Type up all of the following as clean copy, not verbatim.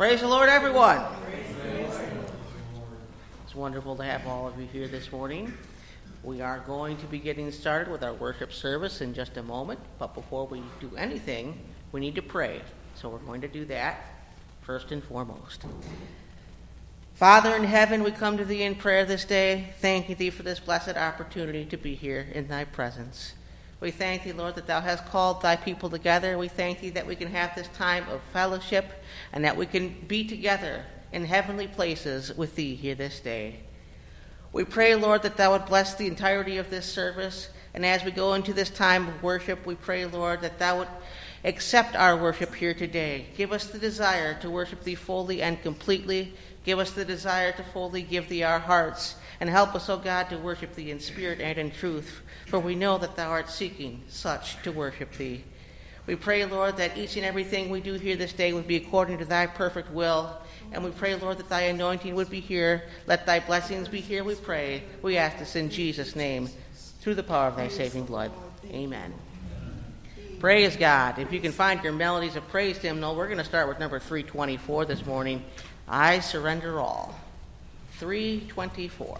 Praise the Lord, everyone. It's wonderful to have all of you here this morning. We are going to be getting started with our worship service in just a moment, but before we do anything, we need to pray. So we're going to do that first and foremost. Father in heaven, we come to thee in prayer this day, thanking thee for this blessed opportunity to be here in thy presence. We thank thee, Lord, that thou hast called thy people together. We thank thee that we can have this time of fellowship and that we can be together in heavenly places with thee here this day. We pray, Lord, that thou would bless the entirety of this service. And as we go into this time of worship, we pray, Lord, that thou would accept our worship here today. Give us the desire to worship thee fully and completely. Give us the desire to fully give thee our hearts. And help us, O God, to worship thee in spirit and in truth, for we know that thou art seeking such to worship thee. We pray, Lord, that each and everything we do here this day would be according to thy perfect will. And we pray, Lord, that thy anointing would be here. Let thy blessings be here, we pray. We ask this in Jesus' name, through the power of thy saving blood. Amen. Praise God. If you can find your melodies of praise hymnal, we're going to start with number 324 this morning. I Surrender All. 324.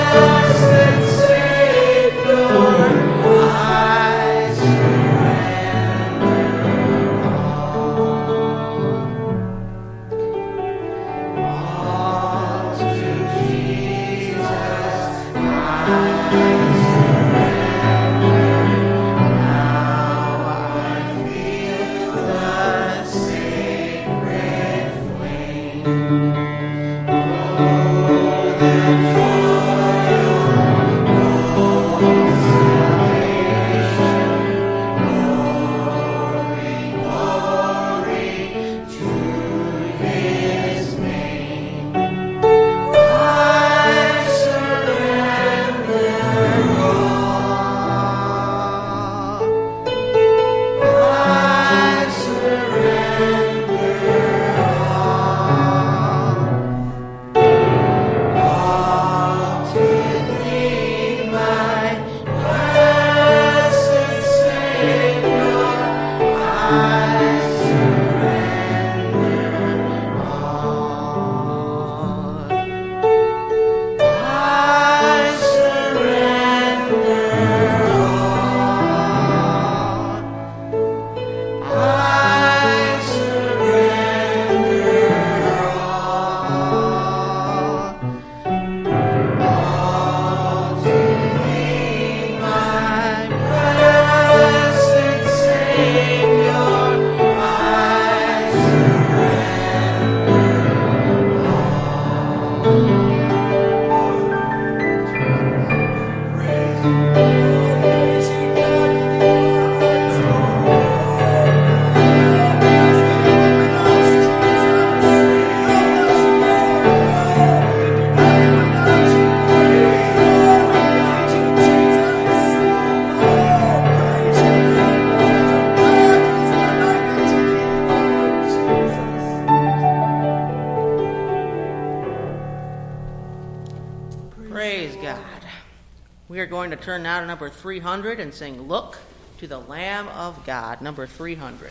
We are going to turn now to number 300 and sing Look to the Lamb of God, number 300.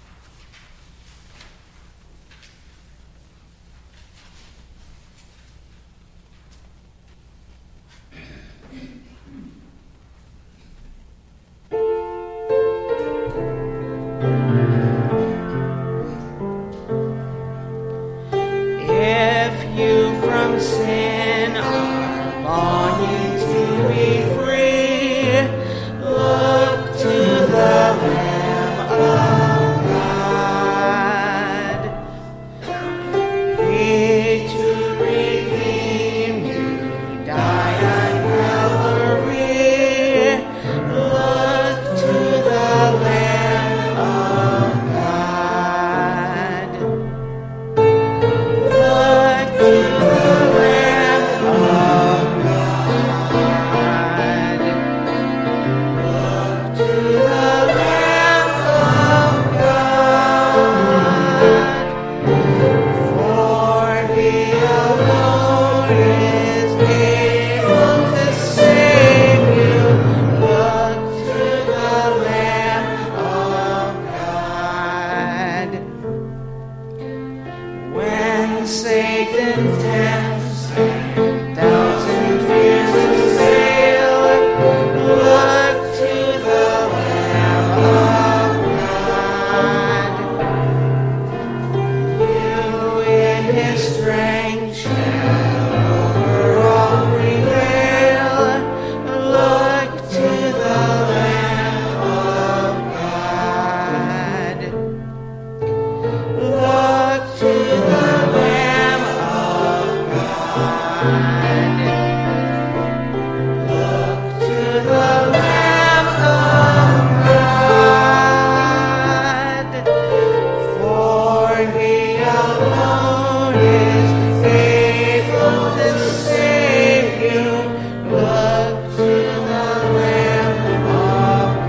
If you from sin are longing to be free, look to the Lamb of God. He to redeem you died on Calvary. Look to the Lamb of God. Look to the Lamb of God. Look to the Lamb of God. For He alone is able to save you. Look to the Lamb of God. When Satan tempts and doubts and fears assail, look to the Lamb of God. You in His strength shall over all prevail. Look to the Lamb of God. Look to the Lamb of God. Look to the Lamb of God. For He alone is able to save you. Look to the Lamb of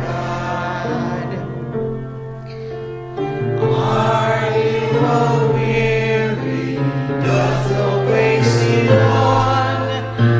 God. Are you a weary? Does the way seem long?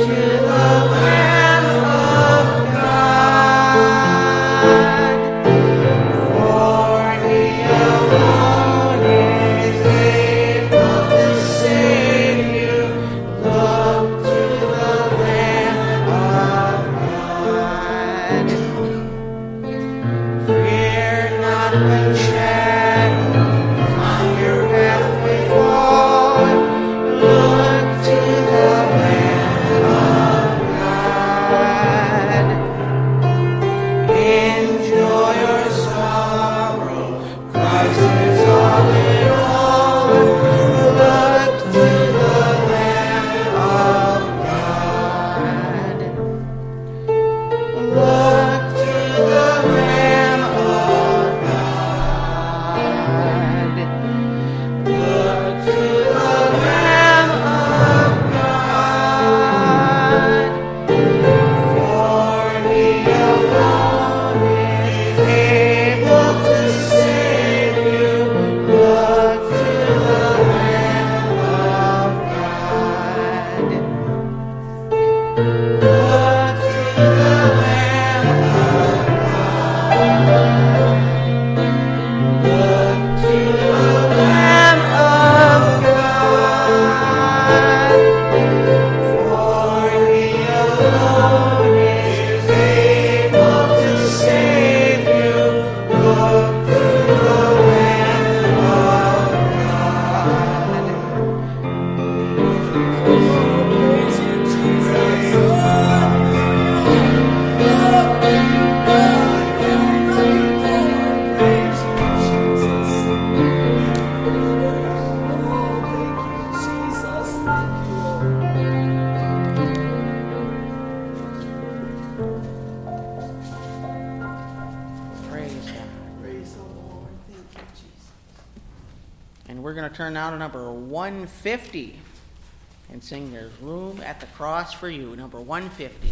We're going to turn now to number 150 and sing There's Room at the Cross for You, number 150.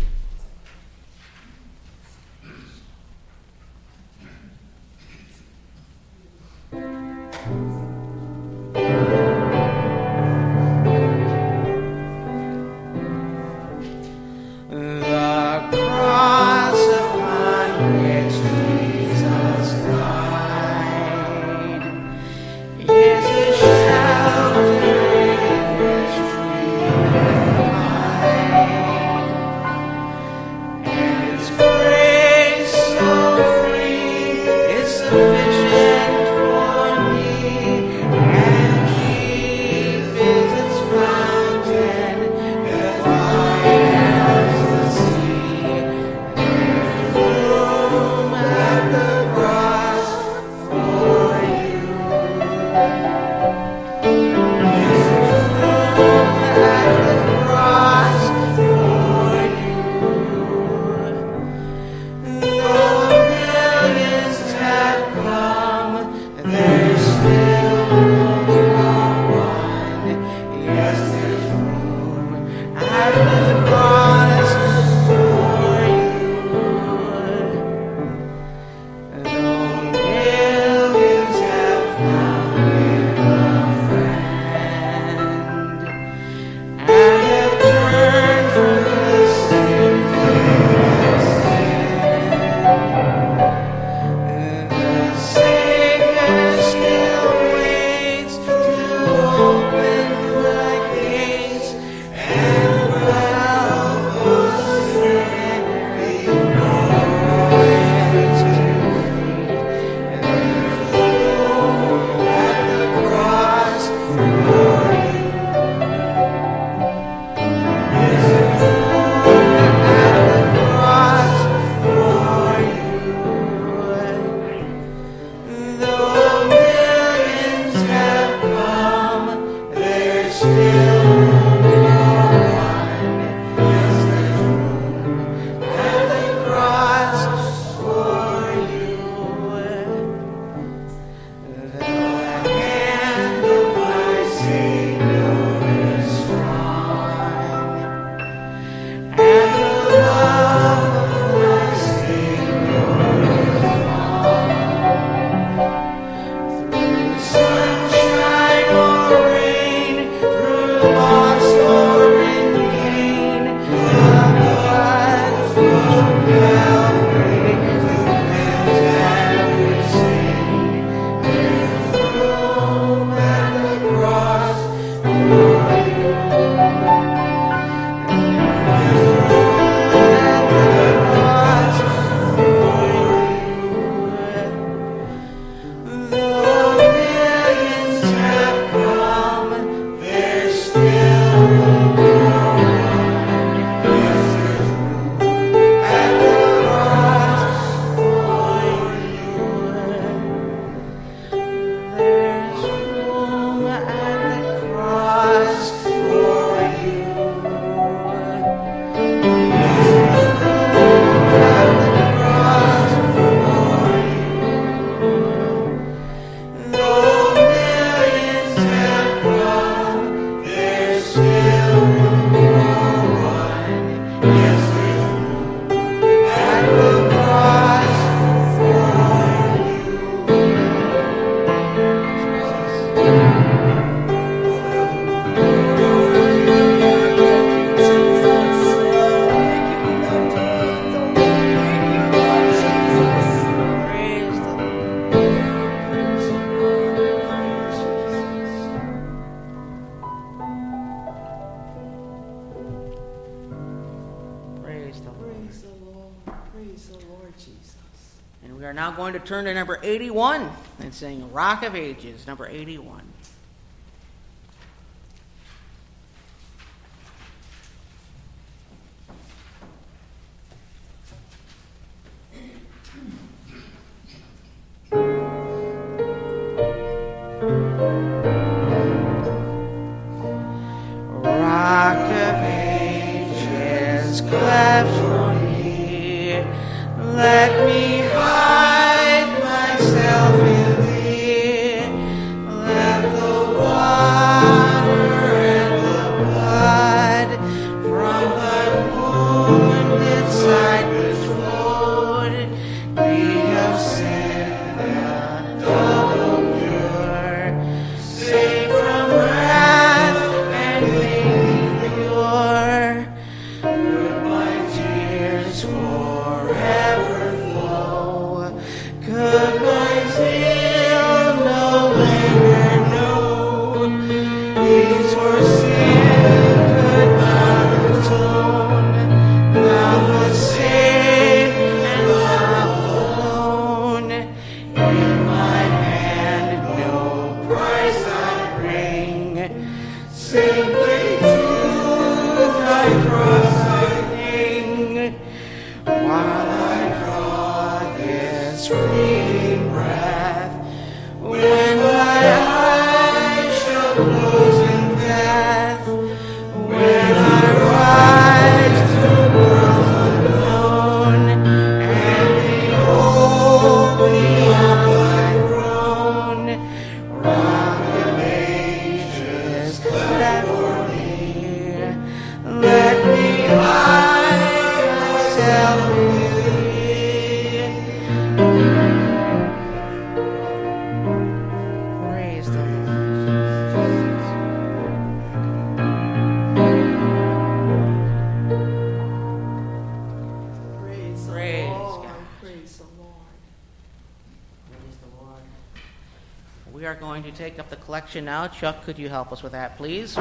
Is Praise the Lord. Praise the Lord. Praise the Lord Jesus. And we are now going to turn to number 81 and sing Rock of Ages, number 81. Rock of ages, cleft for me, let me hide myself in thee. Let the water and the blood from thy wounded side which flowed be of sin and double pure, save from wrath and make me pure. Could my tears forever flow? Could my zeal no longer know? These for sin could not atone. Thou wouldst save, and thou alone. In my hand no price I bring, simply to thy cross I cling, while I draw this fleeting breath. When my eyes shall close in death, when I rise to worlds unknown, and behold thee on thy throne, Rock of ages, cleft for me, let me hide myself in thee. Praise the Lord. Praise the Praise Lord. God. Praise the Lord. Praise the Lord. We are going to take up the collection now. Chuck, could you help us with that, please?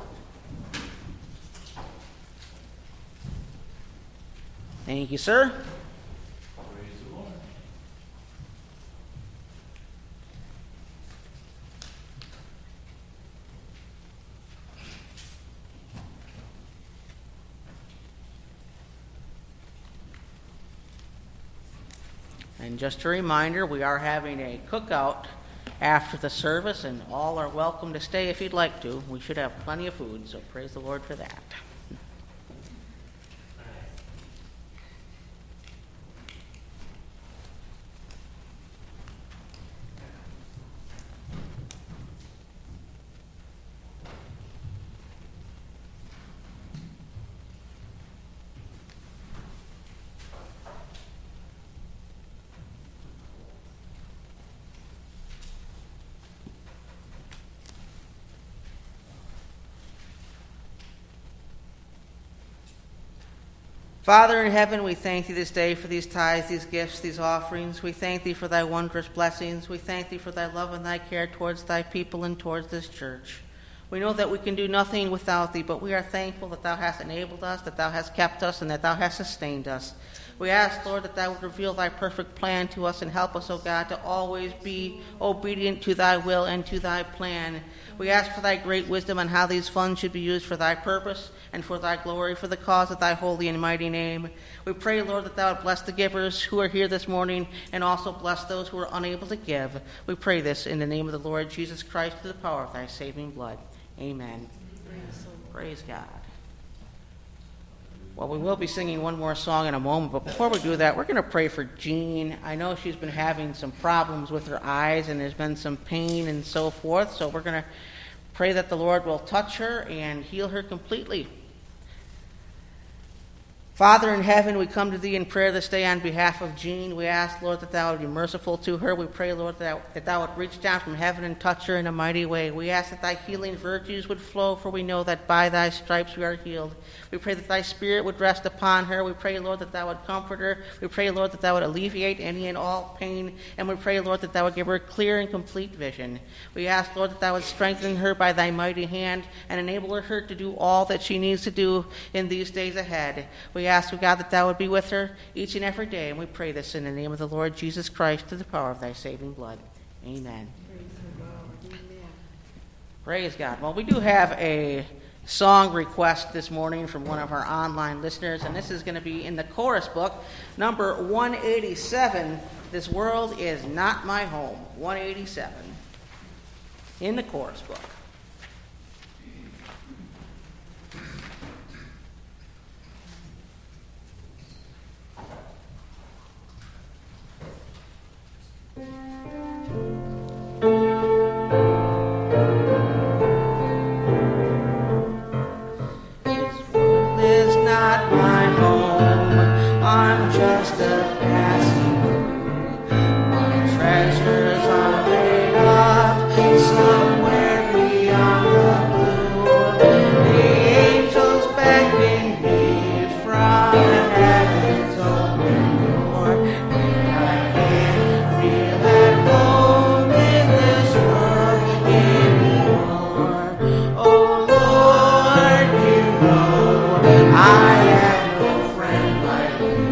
Thank you, sir. And just a reminder, we are having a cookout after the service, and all are welcome to stay if you'd like to. We should have plenty of food, so praise the Lord for that. Father in heaven, we thank thee this day for these tithes, these gifts, these offerings. We thank thee for thy wondrous blessings. We thank thee for thy love and thy care towards thy people and towards this church. We know that we can do nothing without thee, but we are thankful that thou hast enabled us, that thou hast kept us, and that thou hast sustained us. We ask, Lord, that thou would reveal thy perfect plan to us and help us, O God, to always be obedient to thy will and to thy plan. We ask for thy great wisdom on how these funds should be used for thy purpose and for thy glory, for the cause of thy holy and mighty name. We pray, Lord, that thou would bless the givers who are here this morning and also bless those who are unable to give. We pray this in the name of the Lord Jesus Christ, through the power of thy saving blood. Amen. Praise God. Well, we will be singing one more song in a moment, but before we do that, we're going to pray for Jean. I know she's been having some problems with her eyes, and there's been some pain and so forth, so we're going to pray that the Lord will touch her and heal her completely. Father in heaven, we come to thee in prayer this day on behalf of Jean. We ask, Lord, that thou would be merciful to her. We pray, Lord, that thou would reach down from heaven and touch her in a mighty way. We ask that thy healing virtues would flow, for we know that by thy stripes we are healed. We pray that thy spirit would rest upon her. We pray, Lord, that thou would comfort her. We pray, Lord, that thou would alleviate any and all pain. And we pray, Lord, that thou would give her clear and complete vision. We ask, Lord, that thou would strengthen her by thy mighty hand and enable her to do all that she needs to do in these days ahead. We ask, O God, that thou would be with her each and every day. And we pray this in the name of the Lord Jesus Christ, through the power of thy saving blood. Amen. Praise God. Well, we do have a song request this morning from one of our online listeners, and this is going to be in the chorus book, number 187, This World Is Not My Home. 187 in the chorus book. I'm just a passing through. My treasures are laid up somewhere beyond the blue. The angels beckon me from heaven's open door. And I can't feel at home in this world anymore. Oh Lord, you know I have no friend like you.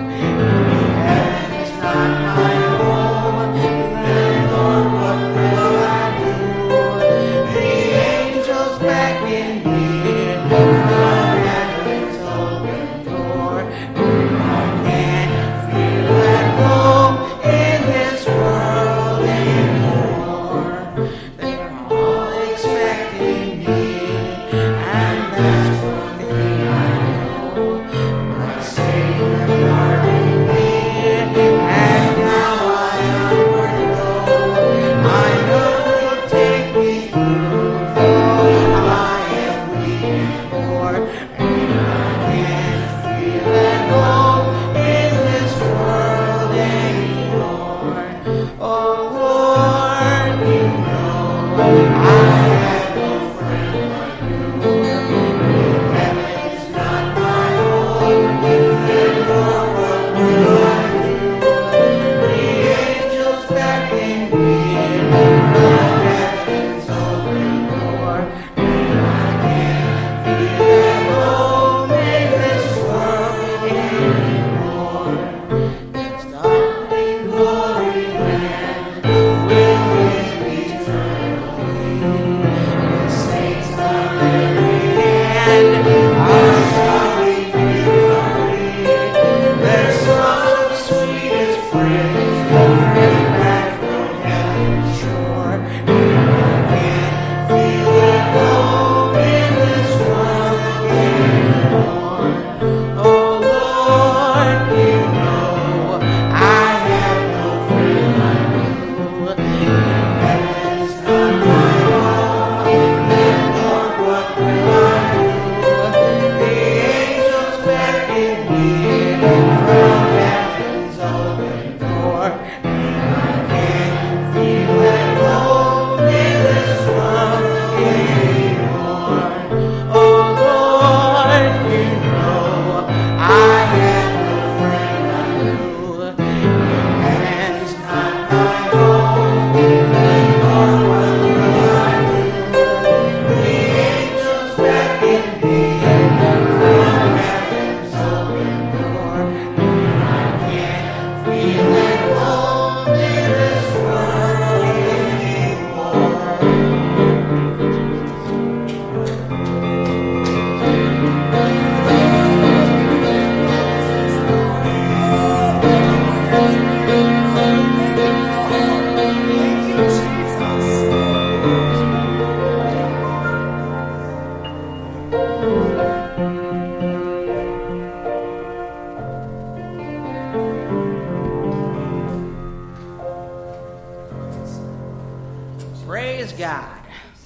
Praise God.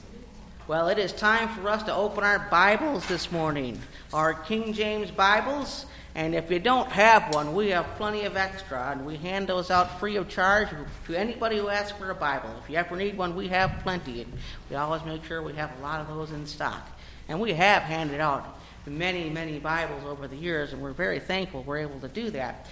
Well, it is time for us to open our Bibles this morning, our King James Bibles. And if you don't have one, we have plenty of extra, and we hand those out free of charge to anybody who asks for a Bible. If you ever need one, we have plenty. And we always make sure we have a lot of those in stock. And we have handed out many, many Bibles over the years, and we're very thankful we're able to do that.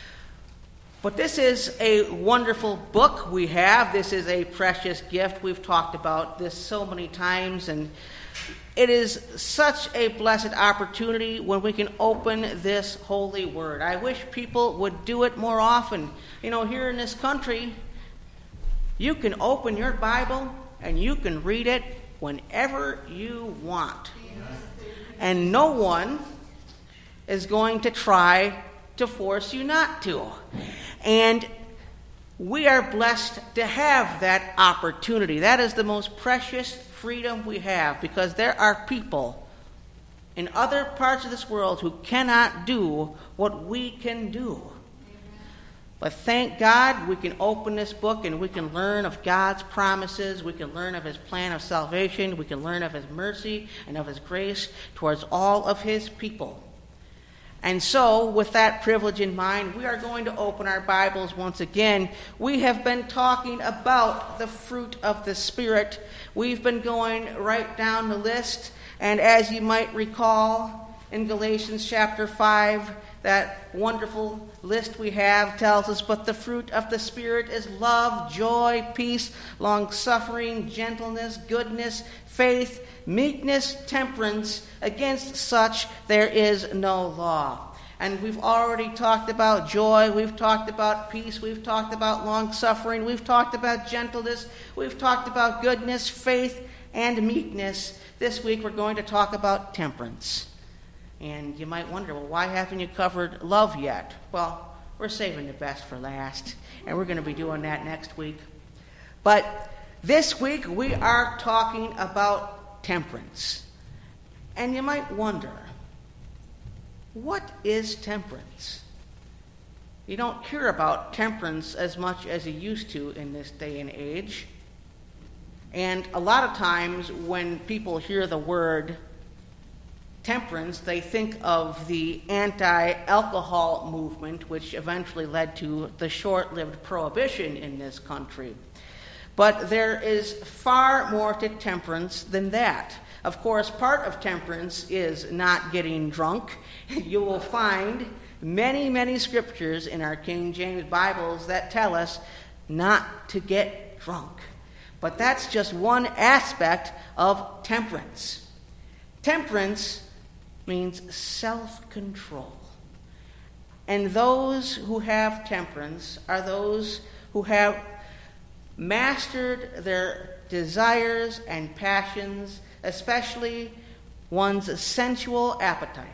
But this is a wonderful book we have. This is a precious gift. We've talked about this so many times, and It is such a blessed opportunity when we can open this holy word. I wish people would do it more often. Here in this country, you can open your Bible and you can read it whenever you want. And no one is going to try to force you not to. And we are blessed to have that opportunity. That is the most precious freedom we have, because there are people in other parts of this world who cannot do what we can do. But thank God we can open this book and we can learn of God's promises. We can learn of his plan of salvation. We can learn of his mercy and of his grace towards all of his people. And so, with that privilege in mind, we are going to open our Bibles once again. We have been talking about the fruit of the Spirit. We've been going right down the list. And as you might recall, in Galatians chapter 5, that wonderful list we have tells us, but the fruit of the Spirit is love, joy, peace, long-suffering, gentleness, goodness, faith, meekness, temperance. Against such there is no law. And we've already talked about joy, we've talked about peace, we've talked about long-suffering, we've talked about gentleness, we've talked about goodness, faith, and meekness. This week we're going to talk about temperance. And you might wonder, well, why haven't you covered love yet? Well, we're saving the best for last, and we're going to be doing that next week. But this week we are talking about temperance. And you might wonder, what is temperance? You don't hear about temperance as much as you used to in this day and age. And a lot of times when people hear the word temperance, they think of the anti-alcohol movement, which eventually led to the short-lived prohibition in this country. But there is far more to temperance than that. Of course, part of temperance is not getting drunk. You will find many, many scriptures in our King James Bibles that tell us not to get drunk. But that's just one aspect of temperance. Temperance means self-control. And those who have temperance are those who have mastered their desires and passions, especially one's sensual appetite.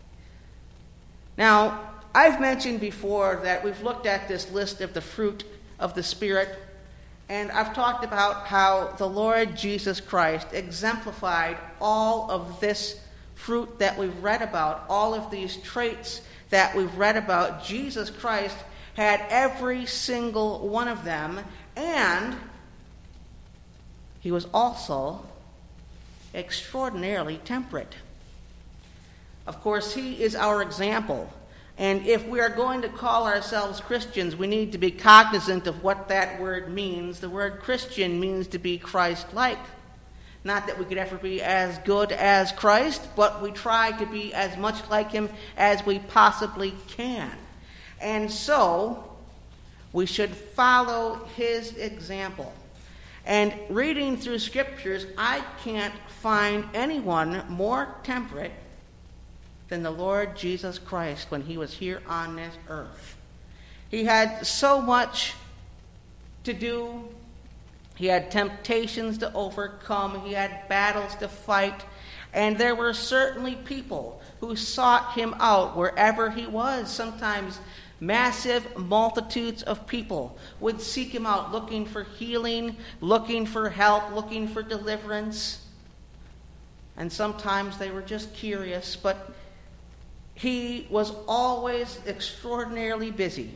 Now, I've mentioned before that we've looked at this list of the fruit of the Spirit, and I've talked about how the Lord Jesus Christ exemplified all of this fruit that we've read about, all of these traits that we've read about. Jesus Christ had every single one of them, and he was also extraordinarily temperate. Of course, he is our example. And if we are going to call ourselves Christians, we need to be cognizant of what that word means. The word Christian means to be Christ-like. Not that we could ever be as good as Christ, but we try to be as much like him as we possibly can. And so, we should follow his example. And reading through scriptures, I can't find anyone more temperate than the Lord Jesus Christ when he was here on this earth. He had so much to do. He had temptations to overcome. He had battles to fight. And there were certainly people who sought him out wherever he was. Sometimes massive multitudes of people would seek him out, looking for healing, looking for help, looking for deliverance. And sometimes they were just curious, but he was always extraordinarily busy.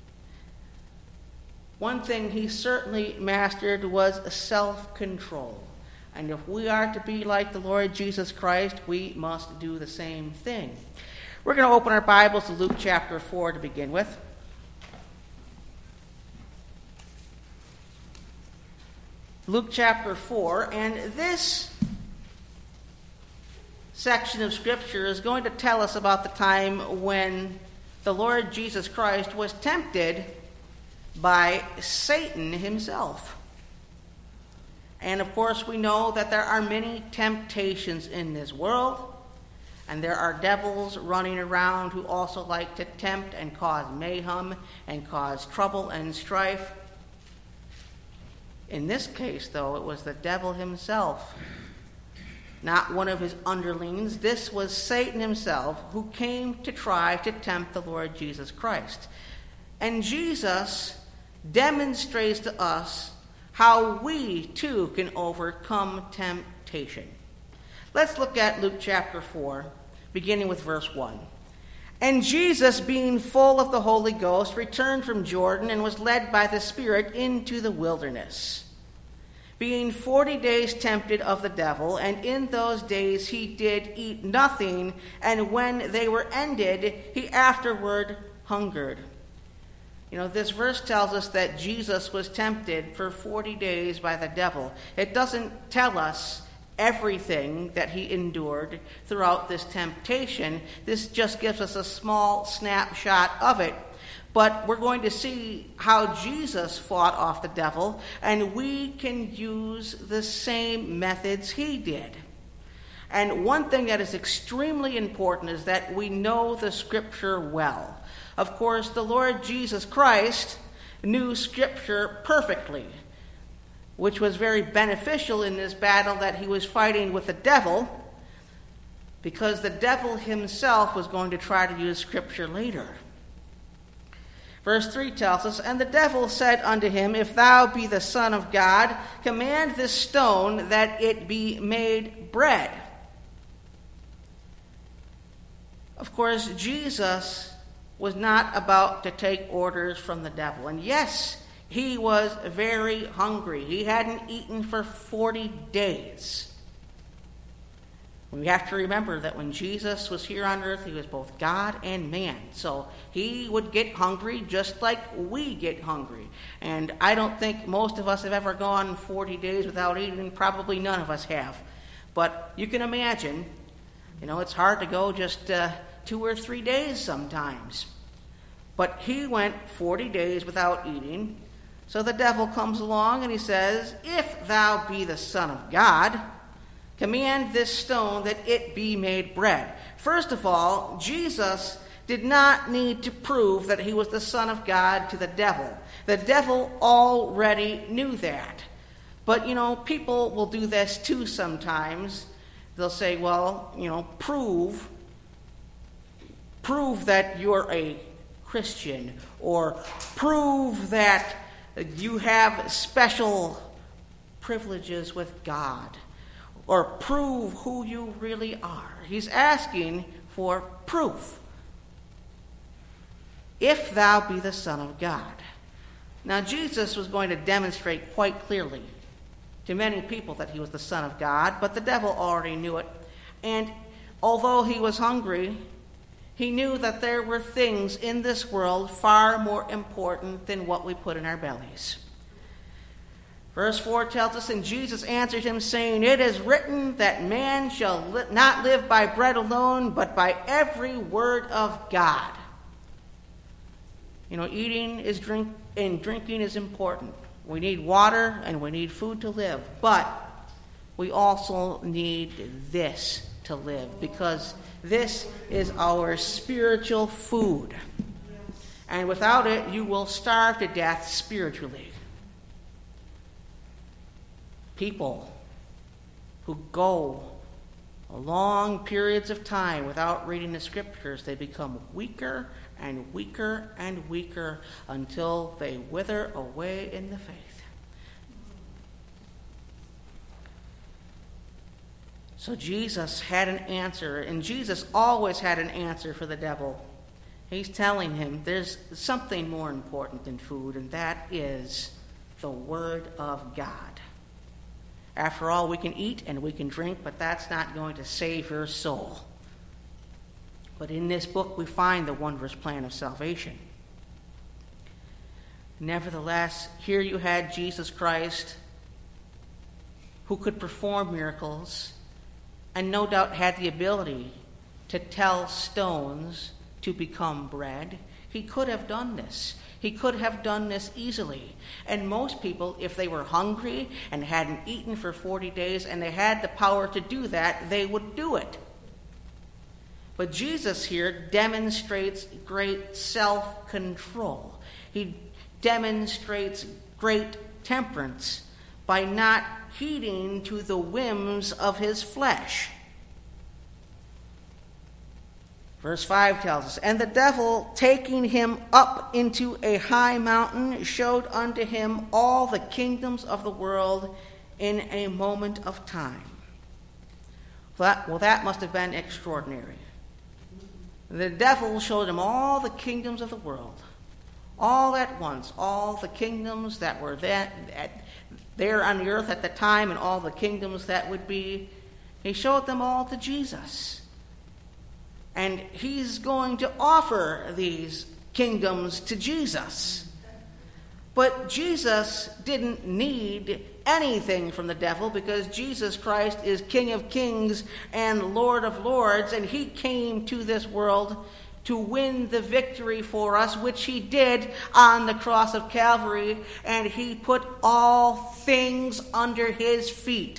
One thing he certainly mastered was self-control. And if we are to be like the Lord Jesus Christ, we must do the same thing. We're going to open our Bibles to Luke chapter 4 to begin with. Luke chapter 4, and this section of Scripture is going to tell us about the time when the Lord Jesus Christ was tempted by Satan himself. And of course, we know that there are many temptations in this world, and there are devils running around who also like to tempt and cause mayhem and cause trouble and strife. In this case, though, it was the devil himself, not one of his underlings. This was Satan himself who came to try to tempt the Lord Jesus Christ. And Jesus demonstrates to us how we too can overcome temptation. Let's look at Luke chapter 4, beginning with verse 1. And Jesus, being full of the Holy Ghost, returned from Jordan and was led by the Spirit into the wilderness, being 40 days tempted of the devil. And in those days he did eat nothing, and when they were ended, he afterward hungered. This verse tells us that Jesus was tempted for 40 days by the devil. It doesn't tell us everything that he endured throughout this temptation. This just gives us a small snapshot of it. But we're going to see how Jesus fought off the devil, and we can use the same methods he did. And one thing that is extremely important is that we know the Scripture well. Of course, the Lord Jesus Christ knew Scripture perfectly, which was very beneficial in this battle that he was fighting with the devil, because the devil himself was going to try to use Scripture later. Verse 3 tells us, And the devil said unto him, If thou be the Son of God, command this stone that it be made bread. Of course, Jesus was not about to take orders from the devil. And yes, he was very hungry. He hadn't eaten for 40 days. We have to remember that when Jesus was here on earth, he was both God and man. So he would get hungry just like we get hungry. And I don't think most of us have ever gone 40 days without eating. Probably none of us have. But you can imagine, it's hard to go just 2 or 3 days sometimes. But he went 40 days without eating. So the devil comes along and he says, If thou be the Son of God, command this stone that it be made bread. First of all, Jesus did not need to prove that he was the Son of God to the devil. The devil already knew that. But, people will do this too sometimes. They'll say, prove that you're a Christian, or prove that you have special privileges with God, or prove who you really are. He's asking for proof. If thou be the Son of God. Now, Jesus was going to demonstrate quite clearly to many people that he was the Son of God, but the devil already knew it. And although he was hungry, he knew that there were things in this world far more important than what we put in our bellies. Verse 4 tells us, And Jesus answered him, saying, It is written that man shall not live by bread alone, but by every word of God. Eating is and drinking is important. We need water and we need food to live. But we also need this to live, because this is our spiritual food. And without it, you will starve to death spiritually. People who go long periods of time without reading the Scriptures, they become weaker and weaker and weaker until they wither away in the faith. So Jesus had an answer, and Jesus always had an answer for the devil. He's telling him there's something more important than food, and that is the Word of God. After all, we can eat and we can drink, but that's not going to save your soul. But in this book, we find the wondrous plan of salvation. Nevertheless, here you had Jesus Christ, who could perform miracles, and no doubt had the ability to tell stones to become bread. He could have done this. He could have done this easily. And most people, if they were hungry and hadn't eaten for 40 days and they had the power to do that, they would do it. But Jesus here demonstrates great self-control. He demonstrates great temperance by not heeding to the whims of his flesh. Verse 5 tells us, "And the devil, taking him up into a high mountain, showed unto him all the kingdoms of the world in a moment of time." Well, that must have been extraordinary. The devil showed him all the kingdoms of the world, all at once, all the kingdoms that were there on the earth at the time and all the kingdoms that would be. He showed them all to Jesus. And he's going to offer these kingdoms to Jesus. But Jesus didn't need anything from the devil because Jesus Christ is King of Kings and Lord of Lords, and he came to this world to win the victory for us, which he did on the cross of Calvary, and he put all things under his feet.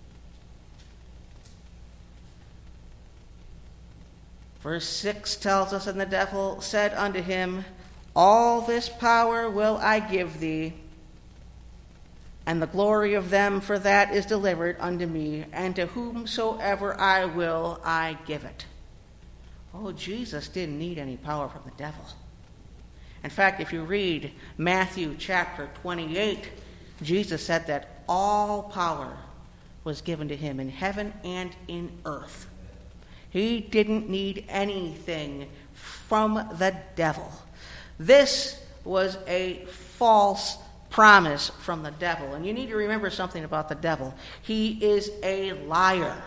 Verse 6 tells us, "And the devil said unto him, All this power will I give thee, and the glory of them, for that is delivered unto me, and to whomsoever I will I give it." Oh, Jesus didn't need any power from the devil. In fact, if you read Matthew chapter 28, Jesus said that all power was given to him in heaven and in earth. He didn't need anything from the devil. This was a false promise from the devil. And you need to remember something about the devil. He is a liar.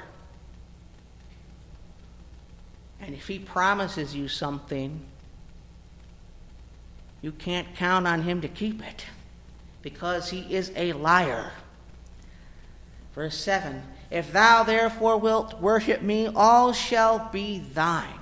And if he promises you something, you can't count on him to keep it, because he is a liar. Verse 7, "If thou therefore wilt worship me, all shall be thine."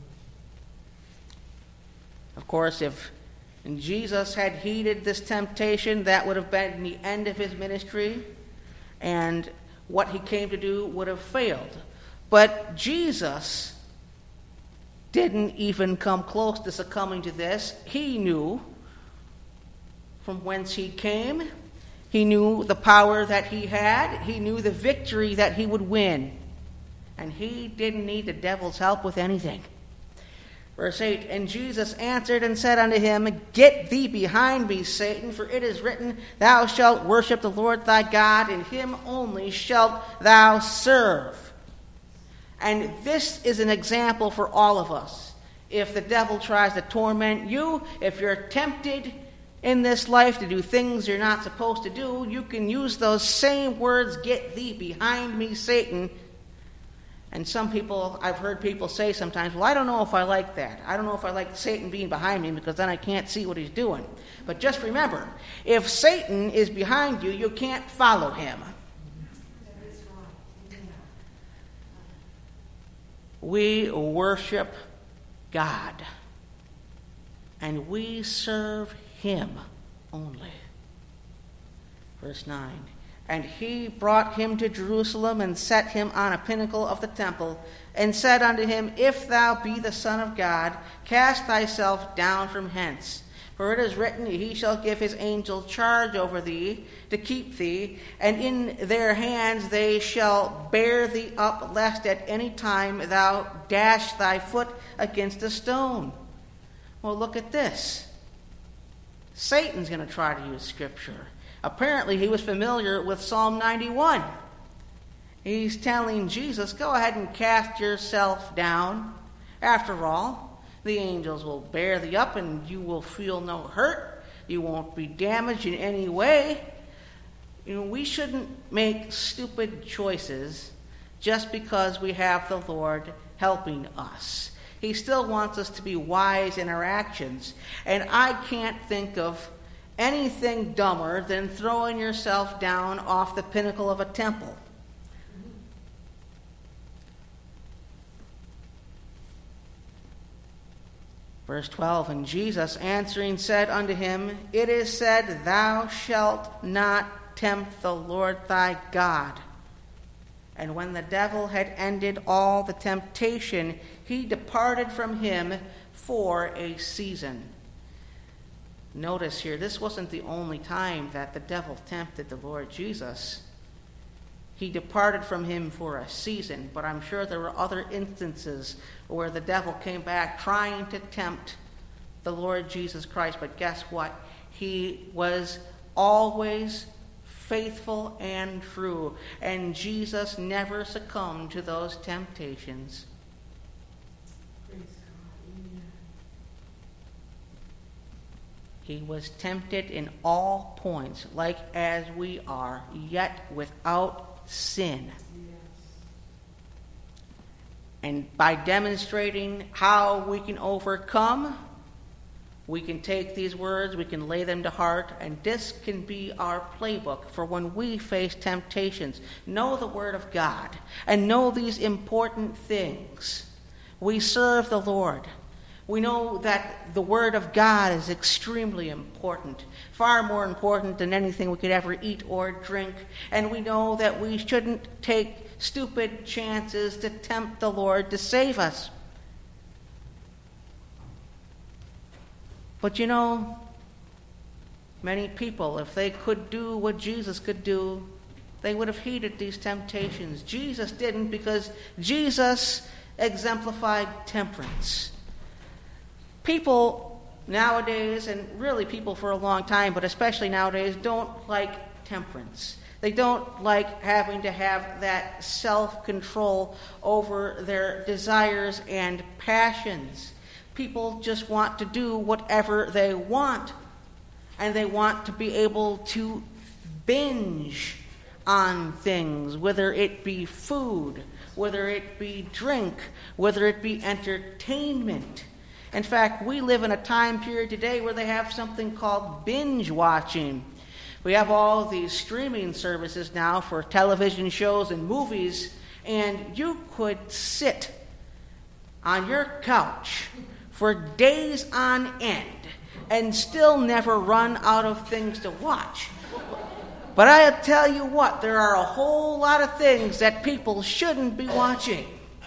Of course, if Jesus had heeded this temptation, that would have been the end of his ministry, and what he came to do would have failed. But Jesus didn't even come close to succumbing to this. He knew from whence he came. He knew the power that he had. He knew the victory that he would win. And he didn't need the devil's help with anything. Verse 8, "And Jesus answered and said unto him, Get thee behind me, Satan, for it is written, Thou shalt worship the Lord thy God, and him only shalt thou serve." And this is an example for all of us. If the devil tries to torment you, if you're tempted in this life to do things you're not supposed to do, you can use those same words, "Get thee behind me, Satan." And some people, I've heard people say sometimes, "Well, I don't know if I like that. I don't know if I like Satan being behind me, because then I can't see what he's doing." But just remember, if Satan is behind you, you can't follow him. We worship God, and we serve him only. Verse 9, "And he brought him to Jerusalem, and set him on a pinnacle of the temple, and said unto him, If thou be the Son of God, cast thyself down from hence. For it is written, He shall give his angels charge over thee, to keep thee, and in their hands they shall bear thee up, lest at any time thou dash thy foot against a stone." Well, look at this. Satan's going to try to use Scripture. Apparently, he was familiar with Psalm 91. He's telling Jesus, go ahead and cast yourself down. After all, the angels will bear thee up, and you will feel no hurt. You won't be damaged in any way. You know, we shouldn't make stupid choices just because we have the Lord helping us. He still wants us to be wise in our actions. And I can't think of anything dumber than throwing yourself down off the pinnacle of a temple. Verse 12, and Jesus answering said unto him, It is said, Thou shalt not tempt the Lord thy God. And when the devil had ended all the temptation, he departed from him for a season. Notice here, this wasn't the only time that the devil tempted the Lord Jesus. He departed from him for a season, but I'm sure there were other instances where the devil came back trying to tempt the Lord Jesus Christ. But guess what? He was always faithful and true, and Jesus never succumbed to those temptations. He was tempted in all points, like as we are, yet without sin. And by demonstrating how we can overcome, we can take these words, we can lay them to heart, and this can be our playbook for when we face temptations. Know the Word of God and know these important things. We serve the Lord. We know that the Word of God is extremely important, far more important than anything we could ever eat or drink. And we know that we shouldn't take stupid chances to tempt the Lord to save us. But you know, many people, if they could do what Jesus could do, they would have heeded these temptations. Jesus didn't, because Jesus exemplified temperance. People nowadays, and really people for a long time, but especially nowadays, don't like temperance. They don't like having to have that self-control over their desires and passions. People just want to do whatever they want, and they want to be able to binge on things, whether it be food, whether it be drink, whether it be entertainment. In fact, we live in a time period today where they have something called binge watching. We have all these streaming services now for television shows and movies, and you could sit on your couch for days on end and still never run out of things to watch. But I tell you what, there are a whole lot of things that people shouldn't be watching.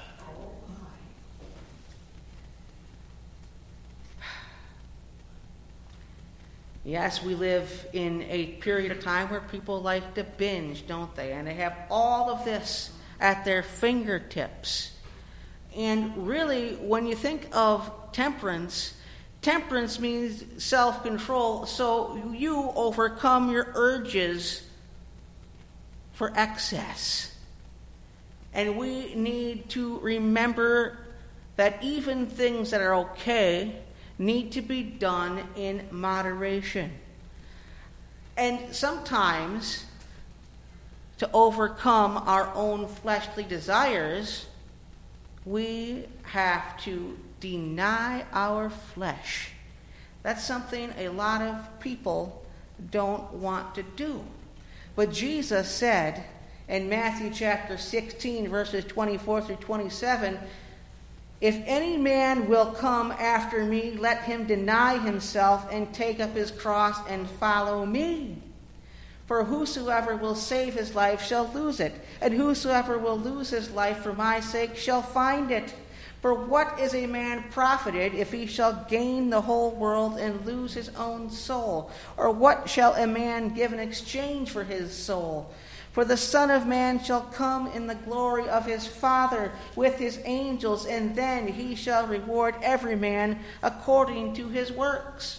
Yes, we live in a period of time where people like to binge, don't they? And they have all of this at their fingertips. And really, when you think of temperance, temperance means self-control, so you overcome your urges for excess. And we need to remember that even things that are okay need to be done in moderation. And sometimes, to overcome our own fleshly desires, we have to deny our flesh. That's something a lot of people don't want to do. But Jesus said in Matthew chapter 16, verses 24 through 27, If any man will come after me, let him deny himself and take up his cross and follow me. For whosoever will save his life shall lose it, and whosoever will lose his life for my sake shall find it. For what is a man profited if he shall gain the whole world and lose his own soul? Or what shall a man give in exchange for his soul? For the Son of Man shall come in the glory of his Father with his angels, and then he shall reward every man according to his works.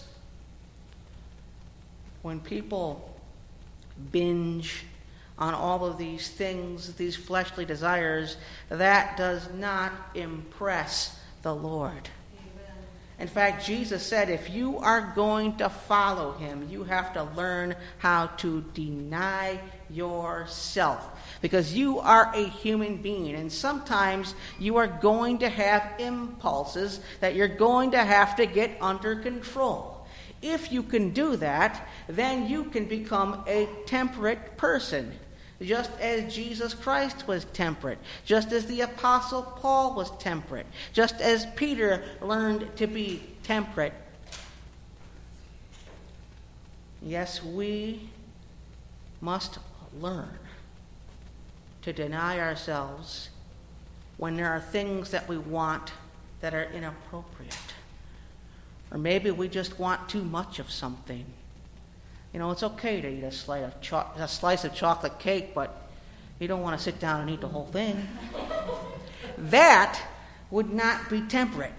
When people binge on all of these things, these fleshly desires, that does not impress the Lord. In fact, Jesus said, if you are going to follow him, you have to learn how to deny yourself. Because you are a human being, and sometimes you are going to have impulses that you're going to have to get under control. If you can do that, then you can become a temperate person. just as Jesus Christ was temperate, just as the Apostle Paul was temperate, just as Peter learned to be temperate. Yes, we must learn to deny ourselves when there are things that we want that are inappropriate. Or maybe we just want too much of something. You know, it's okay to eat a slice of chocolate cake, but you don't want to sit down and eat the whole thing. That would not be temperate.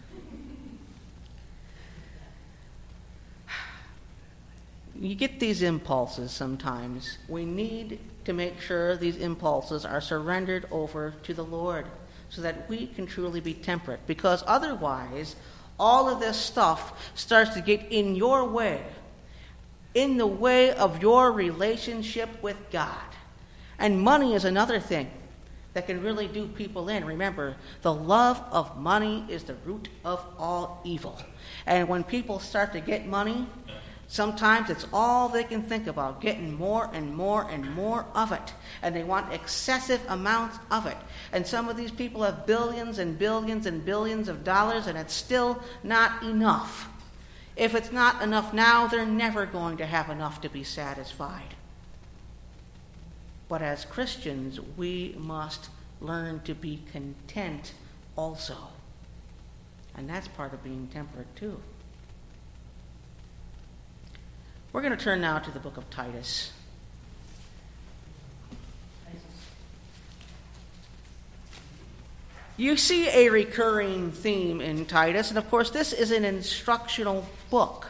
You get these impulses sometimes. We need to make sure these impulses are surrendered over to the Lord so that we can truly be temperate. Because otherwise, all of this stuff starts to get in your way, in the way of your relationship with God. And money is another thing that can really do people in. Remember, the love of money is the root of all evil. And when people start to get money, sometimes it's all they can think about, getting more and more and more of it. And they want excessive amounts of it. And some of these people have billions and billions and billions of dollars, and it's still not enough. If it's not enough now, they're never going to have enough to be satisfied. But as Christians, we must learn to be content also. And that's part of being temperate too. We're going to turn now to the book of Titus. You see a recurring theme in Titus, and of course this is an instructional book.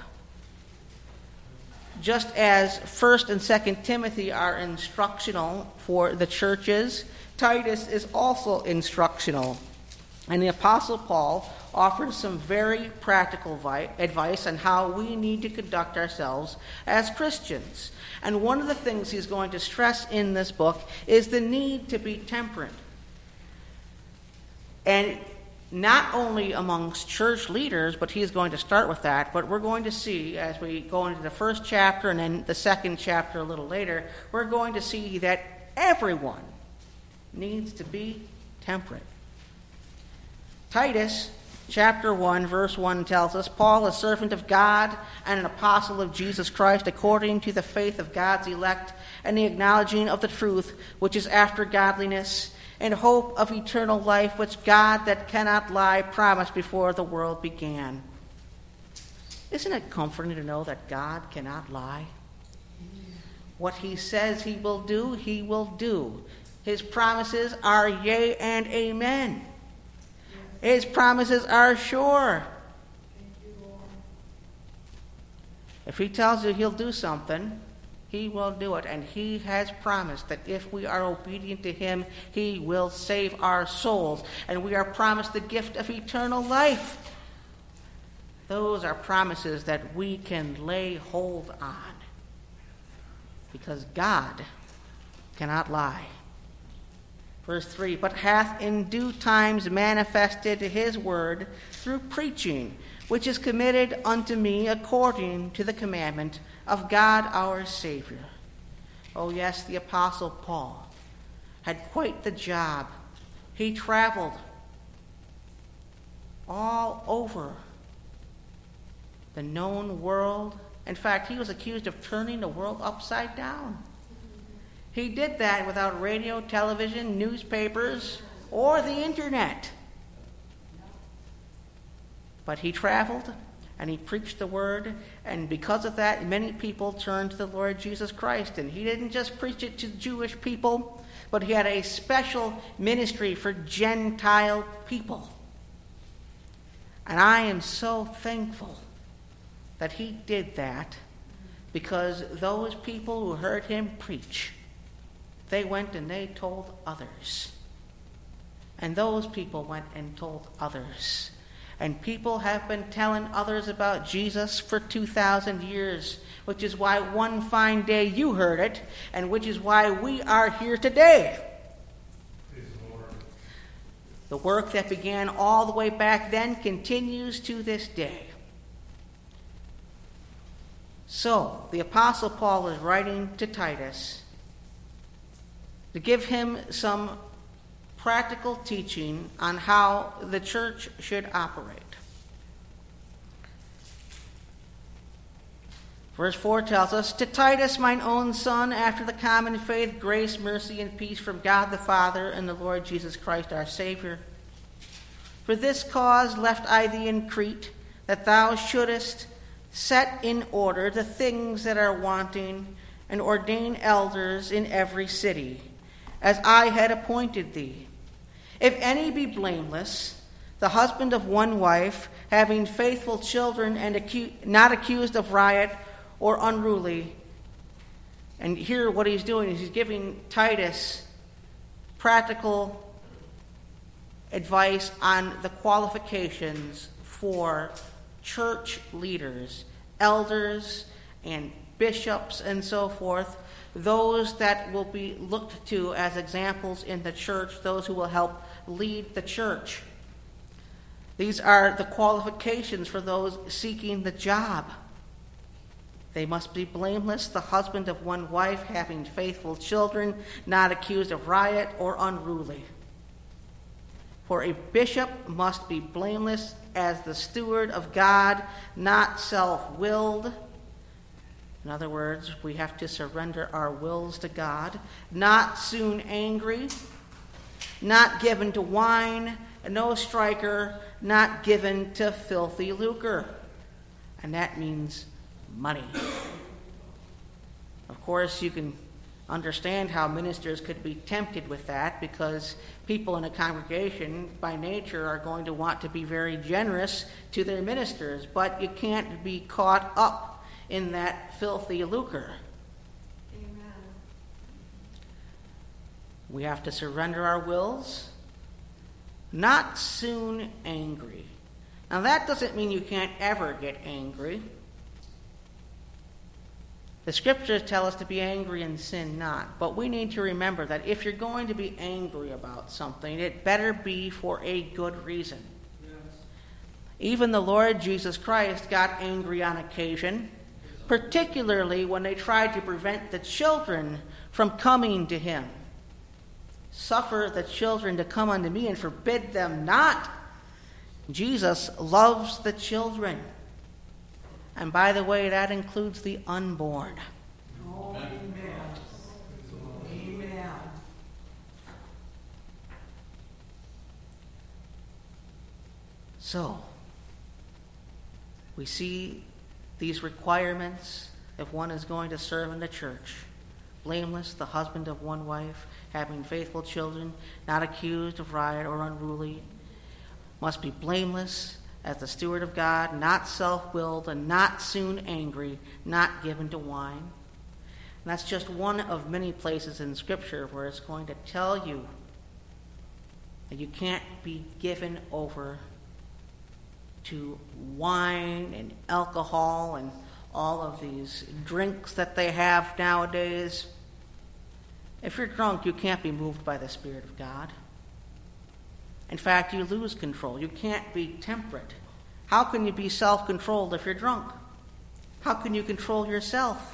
Just as 1st and 2nd Timothy are instructional for the churches, Titus is also instructional. And the Apostle Paul offers some very practical advice on how we need to conduct ourselves as Christians. And one of the things he's going to stress in this book is the need to be temperate. And not only amongst church leaders, but he's going to start with that, but we're going to see as we go into the first chapter and then the second chapter a little later, we're going to see that everyone needs to be temperate. Titus chapter 1, verse 1 tells us, Paul, a servant of God and an apostle of Jesus Christ, according to the faith of God's elect and the acknowledging of the truth, which is after godliness, and hope of eternal life, which God that cannot lie promised before the world began. Isn't it comforting to know that God cannot lie? What he says he will do, he will do. His promises are yea and amen. His promises are sure. If he tells you he'll do something, he will do it. And he has promised that if we are obedient to him, he will save our souls. And we are promised the gift of eternal life. Those are promises that we can lay hold on. Because God cannot lie. Verse 3, but hath in due times manifested his word through preaching, which is committed unto me according to the commandment of God our Savior. Oh yes, the Apostle Paul had quite the job. He traveled all over the known world. In fact, he was accused of turning the world upside down. He did that without radio, television, newspapers, or the internet. But he traveled and he preached the word, and because of that, many people turned to the Lord Jesus Christ. And he didn't just preach it to Jewish people, but he had a special ministry for Gentile people. And I am so thankful that he did that, because those people who heard him preach, they went and they told others. And those people went and told others. And people have been telling others about Jesus for 2,000 years, which is why one fine day you heard it, and which is why we are here today. Praise the Lord. The work that began all the way back then continues to this day. So, the Apostle Paul is writing to Titus, to give him some practical teaching on how the church should operate. Verse 4 tells us, "To Titus, mine own son, after the common faith, grace, mercy, and peace from God the Father and the Lord Jesus Christ our Savior. For this cause left I thee in Crete, that thou shouldest set in order the things that are wanting, and ordain elders in every city, as I had appointed thee. If any be blameless, the husband of one wife, having faithful children, and not accused of riot or unruly." And here what he's doing is he's giving Titus practical advice on the qualifications for church leaders, elders, and bishops, and so forth, those that will be looked to as examples in the church, those who will help lead the church. These are the qualifications for those seeking the job. They must be blameless, the husband of one wife, having faithful children, not accused of riot or unruly. For a bishop must be blameless as the steward of God, not self-willed. In other words, we have to surrender our wills to God, not soon angry, not given to wine, no striker, not given to filthy lucre. And that means money. Of course, you can understand how ministers could be tempted with that, because people in a congregation by nature are going to want to be very generous to their ministers, but you can't be caught up in that filthy lucre. Amen. We have to surrender our wills, not soon angry. Now that doesn't mean you can't ever get angry. The scriptures tell us to be angry and sin not. But we need to remember that if you're going to be angry about something, it better be for a good reason. Yes. Even the Lord Jesus Christ got angry on occasion, particularly when they tried to prevent the children from coming to him. "Suffer the children to come unto me and forbid them not." Jesus loves the children. And by the way, that includes the unborn. Oh, amen. Amen. So, we see these requirements if one is going to serve in the church. Blameless, the husband of one wife, having faithful children, not accused of riot or unruly. Must be blameless as the steward of God, not self-willed, and not soon angry, not given to wine. And that's just one of many places in Scripture where it's going to tell you that you can't be given over to wine and alcohol and all of these drinks that they have nowadays. If you're drunk, you can't be moved by the Spirit of God. In fact, you lose control. You can't be temperate. How can you be self-controlled if you're drunk? How can you control yourself?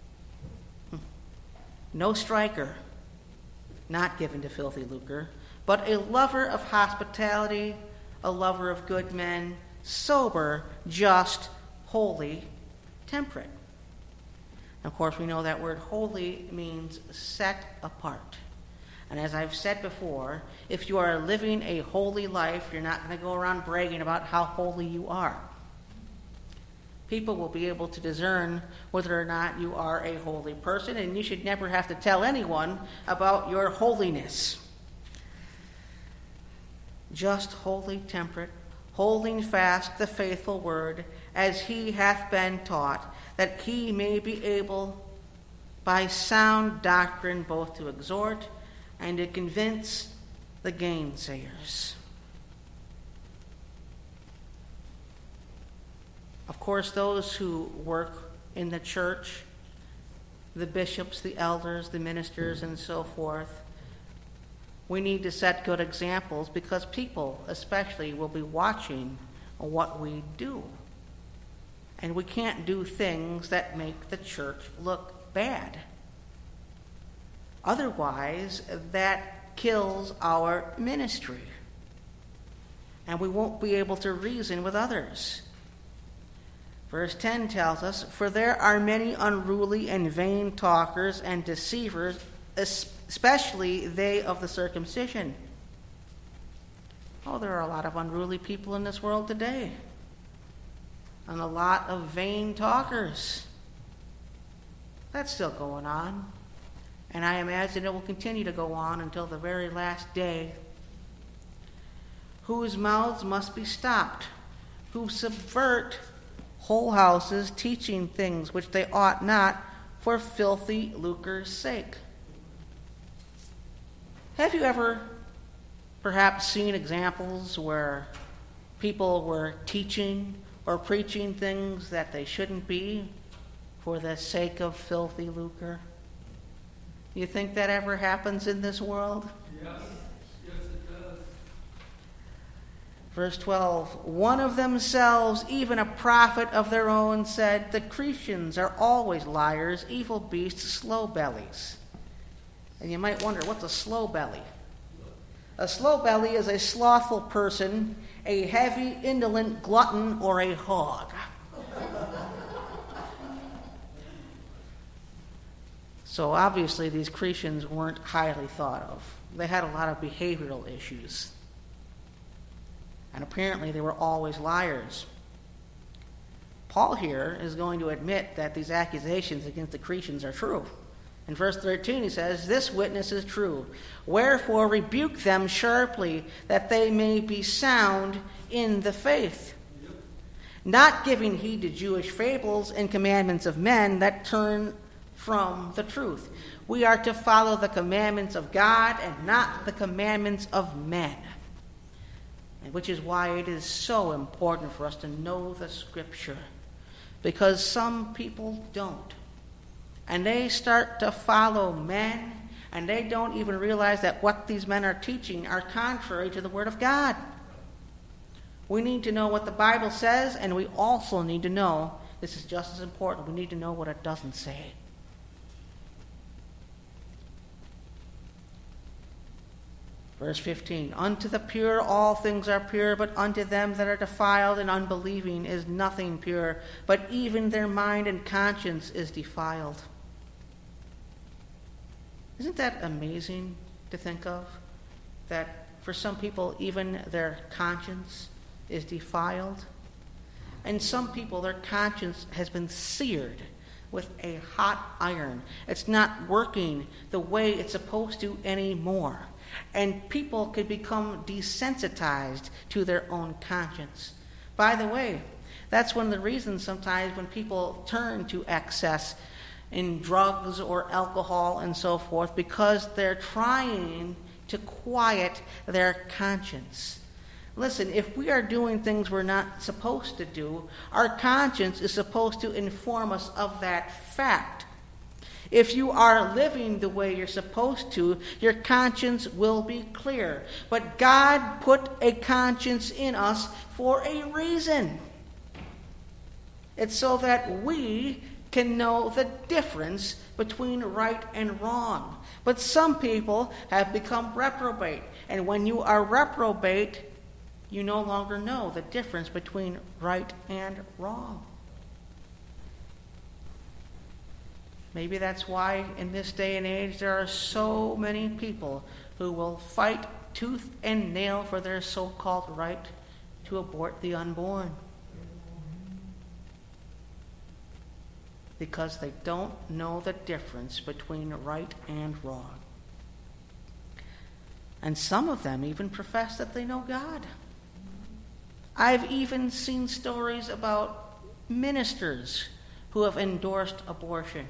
No striker, not given to filthy lucre, but a lover of hospitality, a lover of good men, sober, just, holy, temperate. Of course, we know that word holy means set apart. And as I've said before, if you are living a holy life, you're not going to go around bragging about how holy you are. People will be able to discern whether or not you are a holy person, and you should never have to tell anyone about your holiness. Just, holy, temperate, holding fast the faithful word, as he hath been taught, that he may be able by sound doctrine both to exhort and to convince the gainsayers. Of course, those who work in the church, the bishops, the elders, the ministers, and so forth, we need to set good examples, because people especially will be watching what we do. And we can't do things that make the church look bad. Otherwise, that kills our ministry. And we won't be able to reason with others. Verse 10 tells us, "For there are many unruly and vain talkers and deceivers, especially they of the circumcision." Oh, there are a lot of unruly people in this world today. And a lot of vain talkers. That's still going on. And I imagine it will continue to go on until the very last day. Whose mouths must be stopped, who subvert whole houses, teaching things which they ought not, for filthy lucre's sake. Have you ever perhaps seen examples where people were teaching or preaching things that they shouldn't be for the sake of filthy lucre? You think that ever happens in this world? Yes, it does. Verse 12, "One of themselves, even a prophet of their own, said, the Cretans are always liars, evil beasts, slow bellies." And you might wonder, what's a slow belly? A slow belly is a slothful person, a heavy, indolent glutton, or a hog. So obviously these Cretans weren't highly thought of. They had a lot of behavioral issues. And apparently they were always liars. Paul here is going to admit that these accusations against the Cretans are true. In verse 13 he says, "This witness is true. Wherefore rebuke them sharply, that they may be sound in the faith, not giving heed to Jewish fables and commandments of men that turn from the truth." We are to follow the commandments of God and not the commandments of men. And which is why it is so important for us to know the Scripture. Because some people don't. And they start to follow men, and they don't even realize that what these men are teaching are contrary to the Word of God. We need to know what the Bible says, and we also need to know, this is just as important, we need to know what it doesn't say. Verse 15, "Unto the pure all things are pure, but unto them that are defiled and unbelieving is nothing pure, but even their mind and conscience is defiled." Isn't that amazing to think of? That for some people, even their conscience is defiled. And some people, their conscience has been seared with a hot iron. It's not working the way it's supposed to anymore. And people could become desensitized to their own conscience. By the way, that's one of the reasons sometimes when people turn to excess in drugs or alcohol and so forth, because they're trying to quiet their conscience. Listen, if we are doing things we're not supposed to do, our conscience is supposed to inform us of that fact. If you are living the way you're supposed to, your conscience will be clear. But God put a conscience in us for a reason. It's so that we can know the difference between right and wrong. But some people have become reprobate. And when you are reprobate, you no longer know the difference between right and wrong. Maybe that's why in this day and age there are so many people who will fight tooth and nail for their so-called right to abort the unborn. Because they don't know the difference between right and wrong. And some of them even profess that they know God. I've even seen stories about ministers who have endorsed abortion.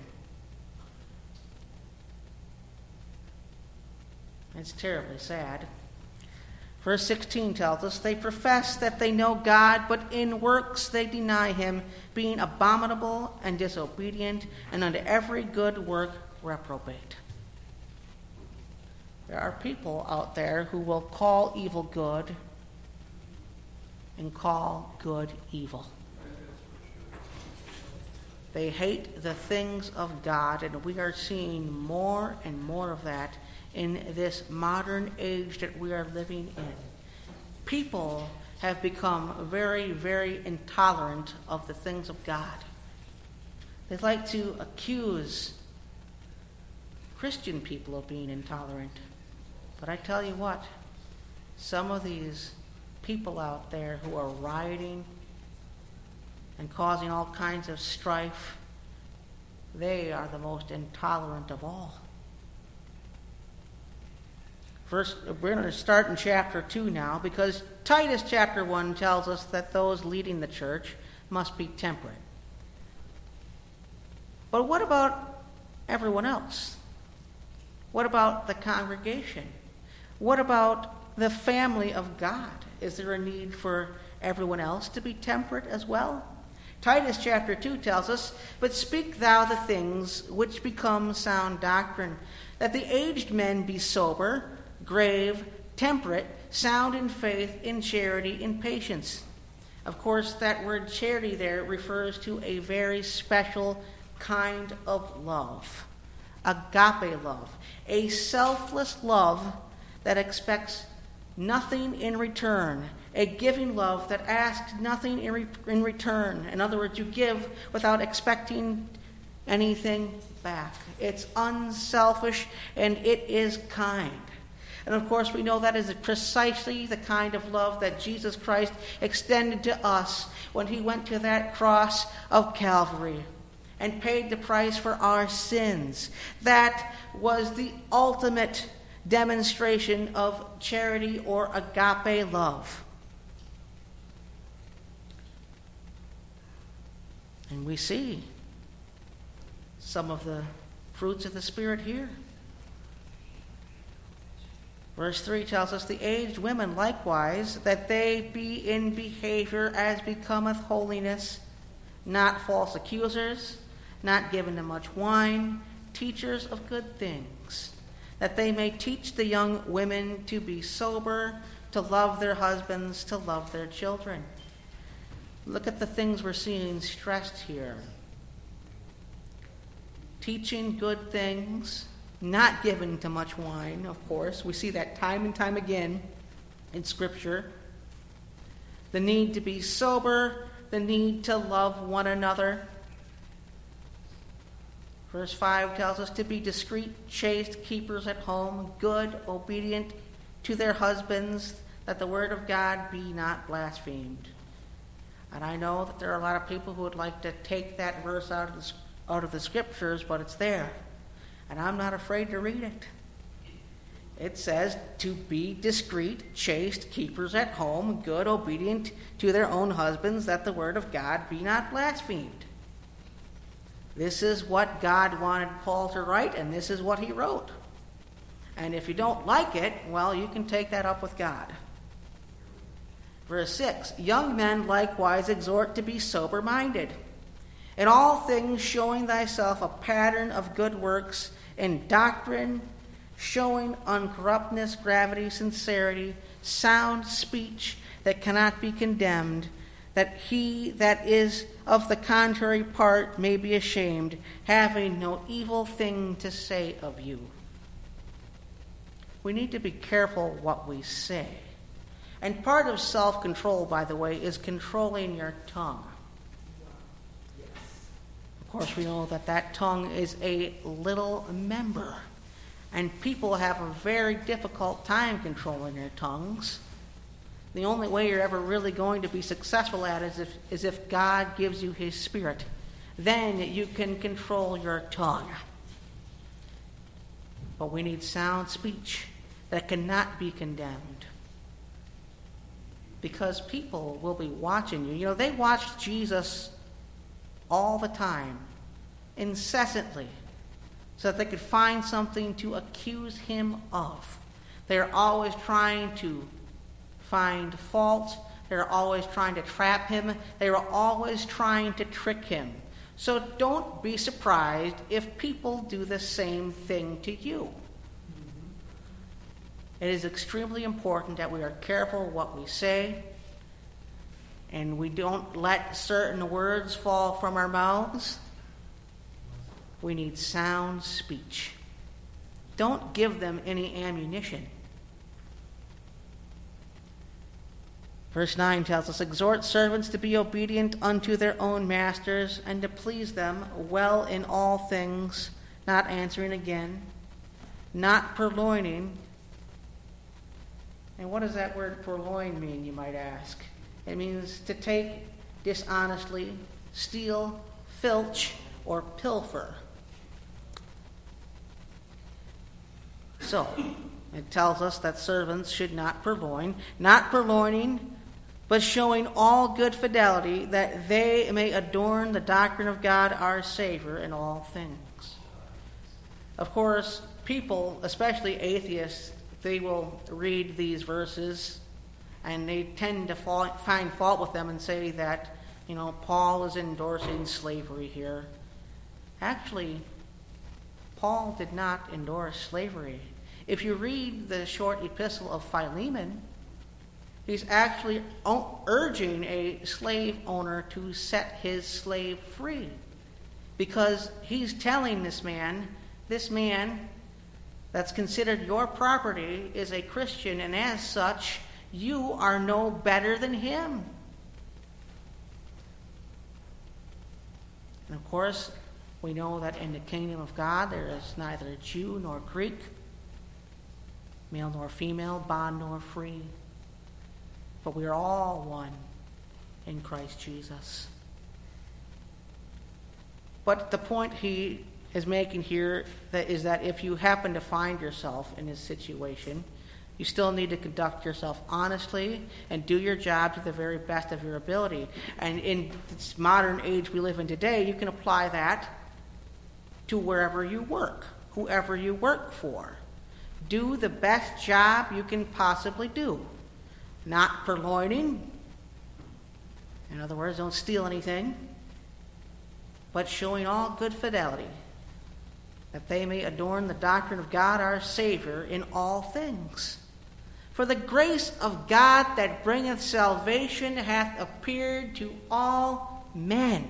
It's terribly sad. Verse 16 tells us, "They profess that they know God, but in works they deny him, being abominable and disobedient, and unto every good work reprobate." There are people out there who will call evil good and call good evil. They hate the things of God, and we are seeing more and more of that in this modern age that we are living in. People have become very, very intolerant of the things of God. They like to accuse Christian people of being intolerant. But I tell you what, some of these people out there who are rioting and causing all kinds of strife, they are the most intolerant of all. First, we're going to start in chapter 2 now, because Titus chapter 1 tells us that those leading the church must be temperate. But what about everyone else? What about the congregation? What about the family of God? Is there a need for everyone else to be temperate as well? Titus chapter 2 tells us, "But speak thou the things which become sound doctrine, that the aged men be sober, grave, temperate, sound in faith, in charity, in patience." Of course, that word charity there refers to a very special kind of love. Agape love. A selfless love that expects nothing in return. A giving love that asks nothing in return. In other words, you give without expecting anything back. It's unselfish and it is kind. And of course, we know that is precisely the kind of love that Jesus Christ extended to us when he went to that cross of Calvary and paid the price for our sins. That was the ultimate demonstration of charity or agape love. And we see some of the fruits of the Spirit here. Verse 3 tells us, "The aged women likewise, that they be in behavior as becometh holiness, not false accusers, not given to much wine, teachers of good things, that they may teach the young women to be sober, to love their husbands, to love their children." Look at the things we're seeing stressed here. Teaching good things, not given to much wine, of course. We see that time and time again in Scripture. The need to be sober, the need to love one another. Verse 5 tells us to be discreet, chaste, keepers at home, good, obedient to their husbands, that the word of God be not blasphemed. And I know that there are a lot of people who would like to take that verse out of the Scriptures, but it's there. And I'm not afraid to read it. It says to be discreet, chaste, keepers at home, good, obedient to their own husbands, that the word of God be not blasphemed. This is what God wanted Paul to write, and this is what he wrote. And if you don't like it, well, you can take that up with God. Verse 6, "Young men likewise exhort to be sober-minded, in all things showing thyself a pattern of good works, in doctrine, showing uncorruptness, gravity, sincerity, sound speech that cannot be condemned, that he that is of the contrary part may be ashamed, having no evil thing to say of you." We need to be careful what we say. And part of self-control, by the way, is controlling your tongue. Of course, we know that tongue is a little member. And people have a very difficult time controlling their tongues. The only way you're ever really going to be successful at it is if God gives you his Spirit. Then you can control your tongue. But we need sound speech that cannot be condemned. Because people will be watching you. You know, they watched Jesus all the time, incessantly, so that they could find something to accuse him of. They're always trying to find fault. They're always trying to trap him. They are always trying to trick him. So don't be surprised if people do the same thing to you. It is extremely important that we are careful what we say, and we don't let certain words fall from our mouths. We need sound speech. Don't give them any ammunition. Verse 9 tells us, exhort servants to be obedient unto their own masters and to please them well in all things, not answering again, not purloining. And what does that word purloin mean, you might ask? It means to take dishonestly, steal, filch, or pilfer. So, it tells us that servants should not purloin, not purloining, but showing all good fidelity, that they may adorn the doctrine of God our Savior in all things. Of course, people, especially atheists, they will read these verses and they tend to find fault with them and say that, Paul is endorsing slavery here. Actually, Paul did not endorse slavery. If you read the short epistle of Philemon, he's actually urging a slave owner to set his slave free, because he's telling this man that's considered your property is a Christian, and as such, you are no better than him. And of course, we know that in the kingdom of God there is neither Jew nor Greek, male nor female, bond nor free, but we are all one in Christ Jesus. But the point he is making here is that if you happen to find yourself in this situation, you still need to conduct yourself honestly and do your job to the very best of your ability. And in this modern age we live in today, you can apply that to wherever you work, whoever you work for. Do the best job you can possibly do. Not purloining. In other words, don't steal anything. But showing all good fidelity, that they may adorn the doctrine of God our Savior in all things. For the grace of God that bringeth salvation hath appeared to all men.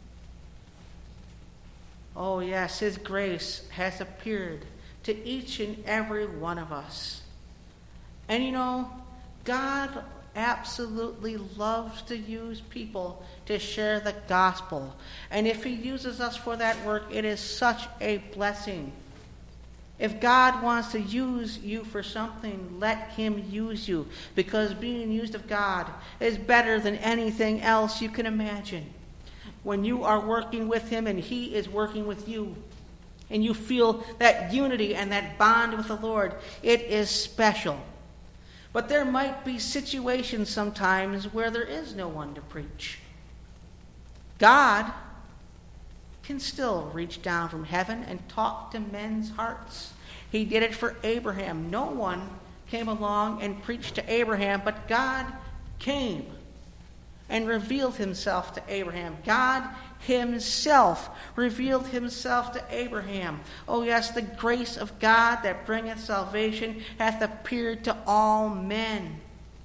Oh yes, his grace has appeared to each and every one of us. And God absolutely loves to use people to share the gospel. And if he uses us for that work, it is such a blessing. If God wants to use you for something, let him use you, because being used of God is better than anything else you can imagine. When you are working with him and he is working with you, and you feel that unity and that bond with the Lord, it is special. But there might be situations sometimes where there is no one to preach. God can still reach down from heaven and talk to men's hearts. He did it for Abraham. No one came along and preached to Abraham, but God came and revealed himself to Abraham. God himself revealed himself to Abraham. Oh yes, the grace of God that bringeth salvation hath appeared to all men.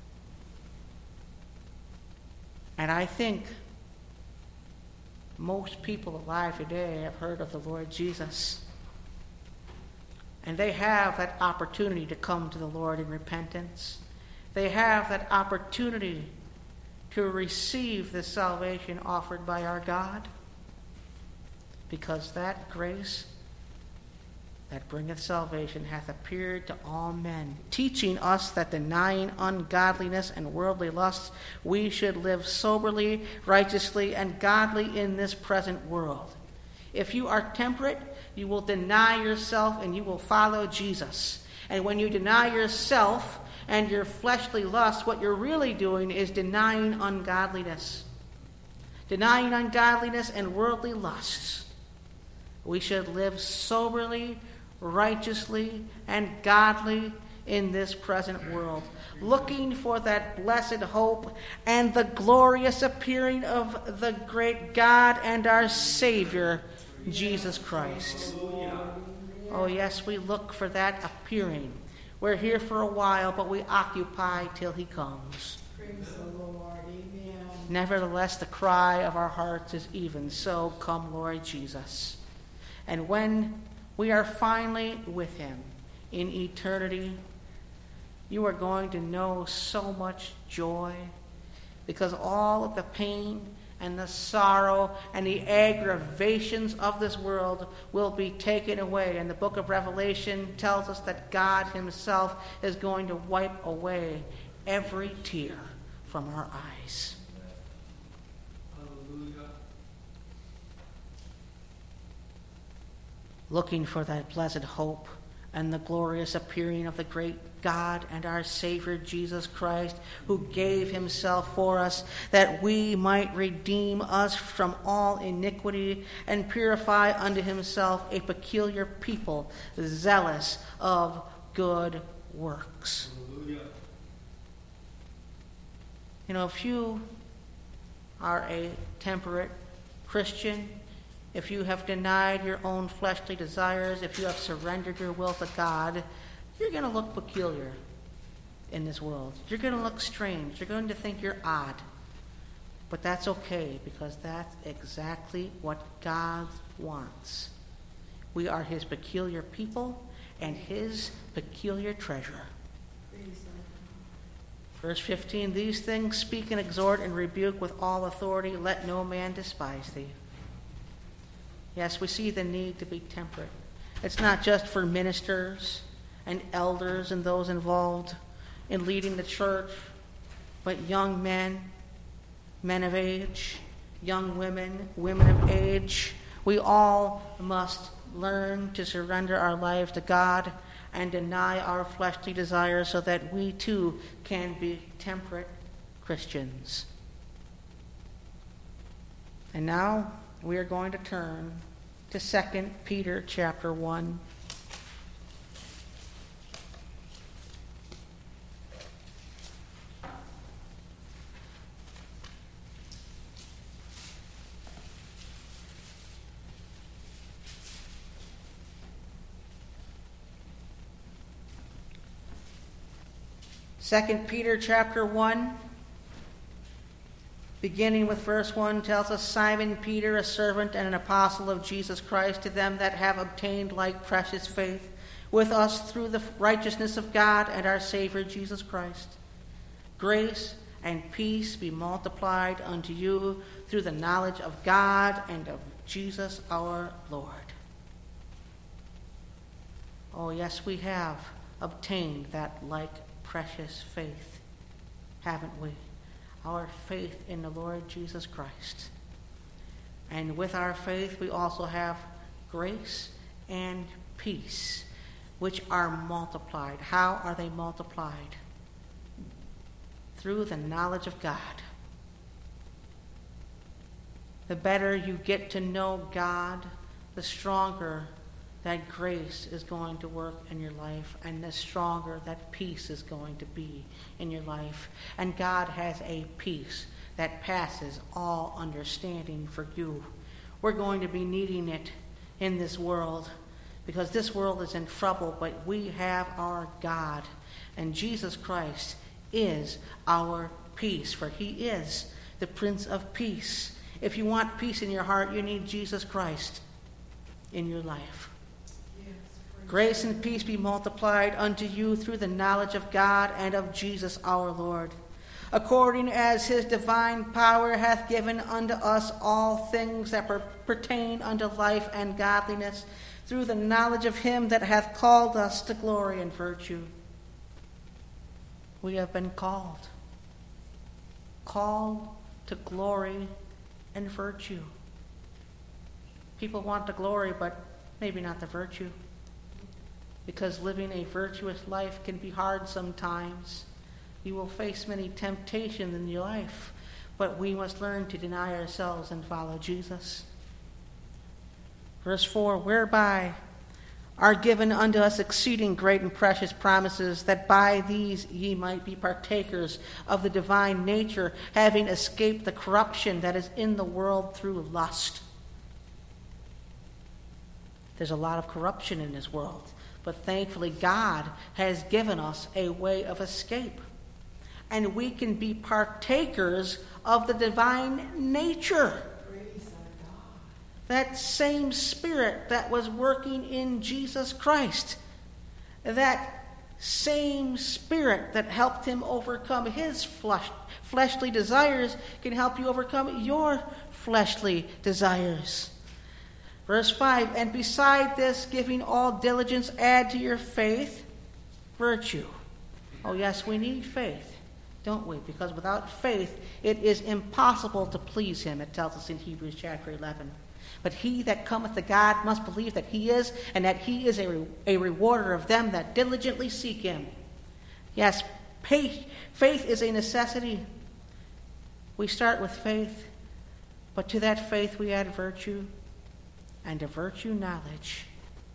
And I think most people alive today have heard of the Lord Jesus. And they have that opportunity to come to the Lord in repentance. They have that opportunity to receive the salvation offered by our God, because that grace that bringeth salvation hath appeared to all men, teaching us that denying ungodliness and worldly lusts, we should live soberly, righteously, and godly in this present world. If you are temperate, you will deny yourself and you will follow Jesus. And when you deny yourself and your fleshly lust, what you're really doing is denying ungodliness. Denying ungodliness and worldly lusts. We should live soberly, righteously, and godly in this present world, looking for that blessed hope and the glorious appearing of the great God and our Savior, Jesus Christ. Oh yes, we look for that appearing. We're here for a while, but we occupy till he comes. Praise the Lord. Amen. Nevertheless, the cry of our hearts is even so, come Lord Jesus. And when we are finally with him in eternity, you are going to know so much joy, because all of the pain and the sorrow and the aggravations of this world will be taken away. And the book of Revelation tells us that God himself is going to wipe away every tear from our eyes. Hallelujah. Looking for that blessed hope and the glorious appearing of the great God and our Savior Jesus Christ, who gave himself for us, that we might redeem us from all iniquity and purify unto himself a peculiar people, zealous of good works. Hallelujah. You know, if you are a temperate Christian, if you have denied your own fleshly desires, if you have surrendered your will to God, you're going to look peculiar in this world. You're going to look strange. You're going to think you're odd. But that's okay, because that's exactly what God wants. We are his peculiar people and his peculiar treasure. Verse 15, these things speak and exhort and rebuke with all authority. Let no man despise thee. Yes, we see the need to be temperate. It's not just for ministers and elders and those involved in leading the church, but young men, men of age, young women, women of age. We all must learn to surrender our lives to God and deny our fleshly desires so that we too can be temperate Christians. And now we are going to turn to 2 Peter chapter 1. Second Peter chapter 1, beginning with verse 1, tells us, Simon Peter, a servant and an apostle of Jesus Christ, to them that have obtained like precious faith with us through the righteousness of God and our Savior Jesus Christ. Grace and peace be multiplied unto you through the knowledge of God and of Jesus our Lord. Oh, yes, we have obtained that like precious faith, haven't we? Our faith in the Lord Jesus Christ. And with our faith, we also have grace and peace, which are multiplied. How are they multiplied? Through the knowledge of God. The better you get to know God, the stronger that grace is going to work in your life, and the stronger that peace is going to be in your life. And God has a peace that passes all understanding for you. We're going to be needing it in this world, because this world is in trouble, but we have our God, and Jesus Christ is our peace, for he is the Prince of Peace. If you want peace in your heart, you need Jesus Christ in your life. Grace and peace be multiplied unto you through the knowledge of God and of Jesus our Lord, according as his divine power hath given unto us all things that pertain unto life and godliness, through the knowledge of him that hath called us to glory and virtue. We have been called to glory and virtue. People want the glory, but maybe not the virtue. Because living a virtuous life can be hard sometimes. You will face many temptations in your life, but we must learn to deny ourselves and follow Jesus. Verse 4, whereby are given unto us exceeding great and precious promises, that by these ye might be partakers of the divine nature, having escaped the corruption that is in the world through lust. There's a lot of corruption in this world. But thankfully, God has given us a way of escape. And we can be partakers of the divine nature. that same Spirit that was working in Jesus Christ, that same Spirit that helped him overcome his fleshly desires can help you overcome your fleshly desires. Verse 5, and beside this, giving all diligence, add to your faith virtue. Oh yes, we need faith, don't we? Because without faith, it is impossible to please him, it tells us in Hebrews chapter 11. But he that cometh to God must believe that he is, and that he is a rewarder of them that diligently seek him. Yes, faith is a necessity. We start with faith, but to that faith we add virtue, and to virtue knowledge.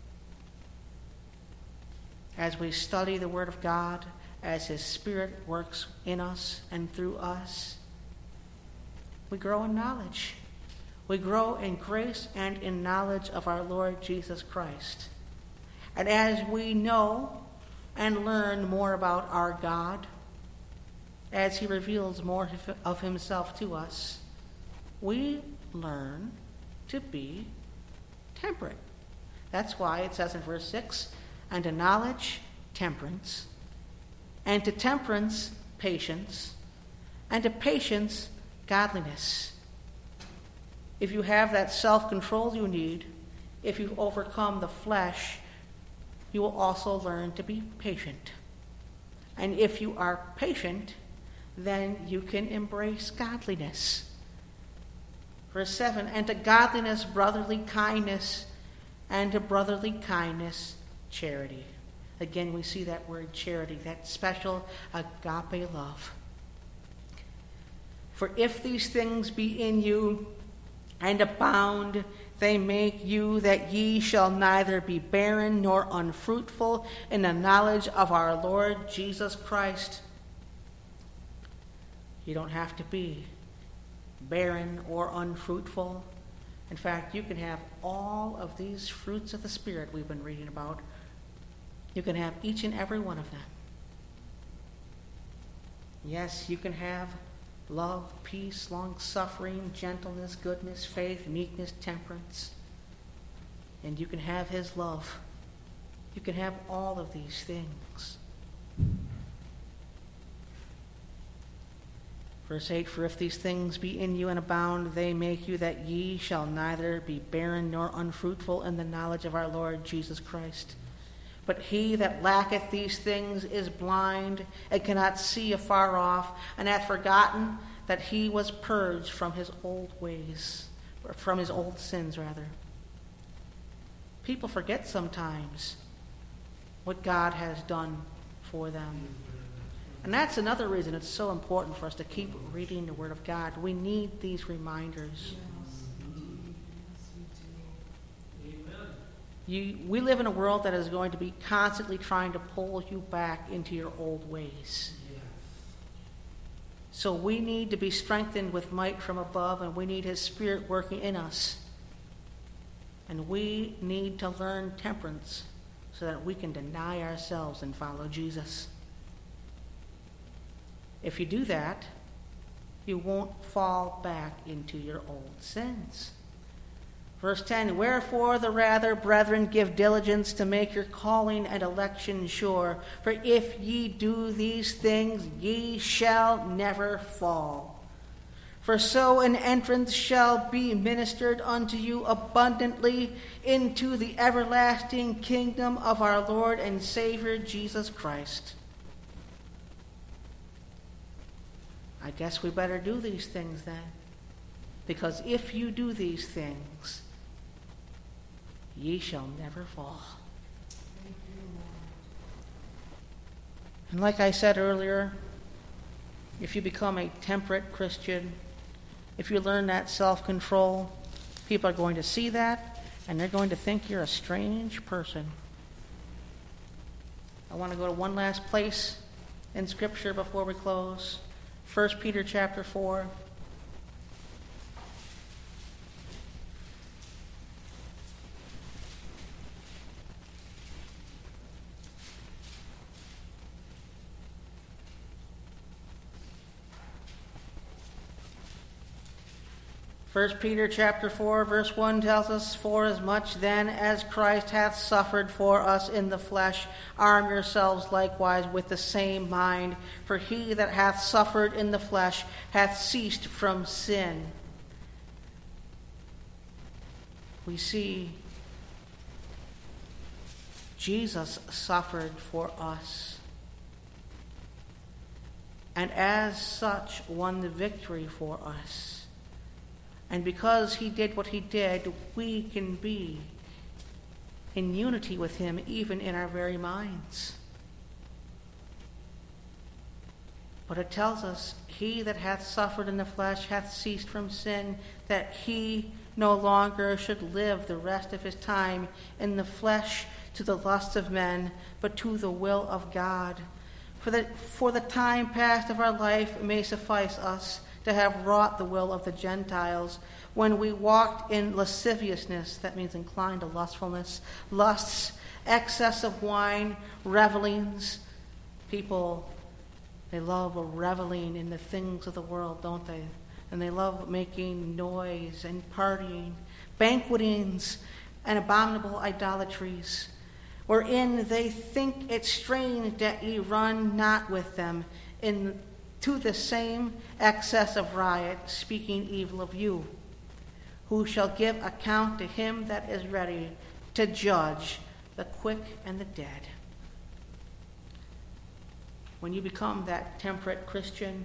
As we study the Word of God, as his Spirit works in us and through us, we grow in knowledge. We grow in grace and in knowledge of our Lord Jesus Christ. And as we know and learn more about our God, as he reveals more of himself to us, we learn to be temperate. That's why it says in verse 6, and to knowledge, temperance, and to temperance, patience, and to patience, godliness. If you have that self-control you need, if you've overcome the flesh, you will also learn to be patient. And if you are patient, then you can embrace godliness. Verse 7, and to godliness, brotherly kindness, and to brotherly kindness, charity. Again, we see that word charity, that special agape love. For if these things be in you, and abound, they make you that ye shall neither be barren nor unfruitful in the knowledge of our Lord Jesus Christ. You don't have to be barren or unfruitful. In fact, you can have all of these fruits of the Spirit we've been reading about. You can have each and every one of them. Yes, you can have love, peace, long-suffering, gentleness, goodness, faith, meekness, temperance. And you can have his love. You can have all of these things. Verse 8, for if these things be in you and abound, they make you that ye shall neither be barren nor unfruitful in the knowledge of our Lord Jesus Christ. But he that lacketh these things is blind and cannot see afar off, and hath forgotten that he was purged from his old ways, or from his old sins, rather. People forget sometimes what God has done for them. And that's another reason it's so important for us to keep reading the Word of God. We need these reminders. We live in a world that is going to be constantly trying to pull you back into your old ways. So we need to be strengthened with might from above, and we need his Spirit working in us. And we need to learn temperance so that we can deny ourselves and follow Jesus. If you do that, you won't fall back into your old sins. Verse 10, wherefore the rather, brethren, give diligence to make your calling and election sure. For if ye do these things, ye shall never fall. For so an entrance shall be ministered unto you abundantly into the everlasting kingdom of our Lord and Savior Jesus Christ. I guess we better do these things then. Because if you do these things, ye shall never fall. And like I said earlier, if you become a temperate Christian, if you learn that self-control, people are going to see that, and they're going to think you're a strange person. I want to go to one last place in Scripture before we close. 1 Peter chapter 4. 1 Peter chapter 4, verse 1 tells us, "For as much then as Christ hath suffered for us in the flesh, arm yourselves likewise with the same mind. For he that hath suffered in the flesh hath ceased from sin." We see Jesus suffered for us, and as such won the victory for us. And because he did what he did, we can be in unity with him even in our very minds. But it tells us, "He that hath suffered in the flesh hath ceased from sin, that he no longer should live the rest of his time in the flesh to the lusts of men, but to the will of God. For the time past of our life may suffice us to have wrought the will of the Gentiles, when we walked in lasciviousness," that means inclined to lustfulness, lusts, excess of wine, revelings. People, they love reveling in the things of the world, don't they? And they love making noise and partying, banquetings and abominable idolatries, wherein they think it strange that ye run not with them to the same excess of riot, speaking evil of you, who shall give account to him that is ready to judge the quick and the dead. When you become that temperate Christian,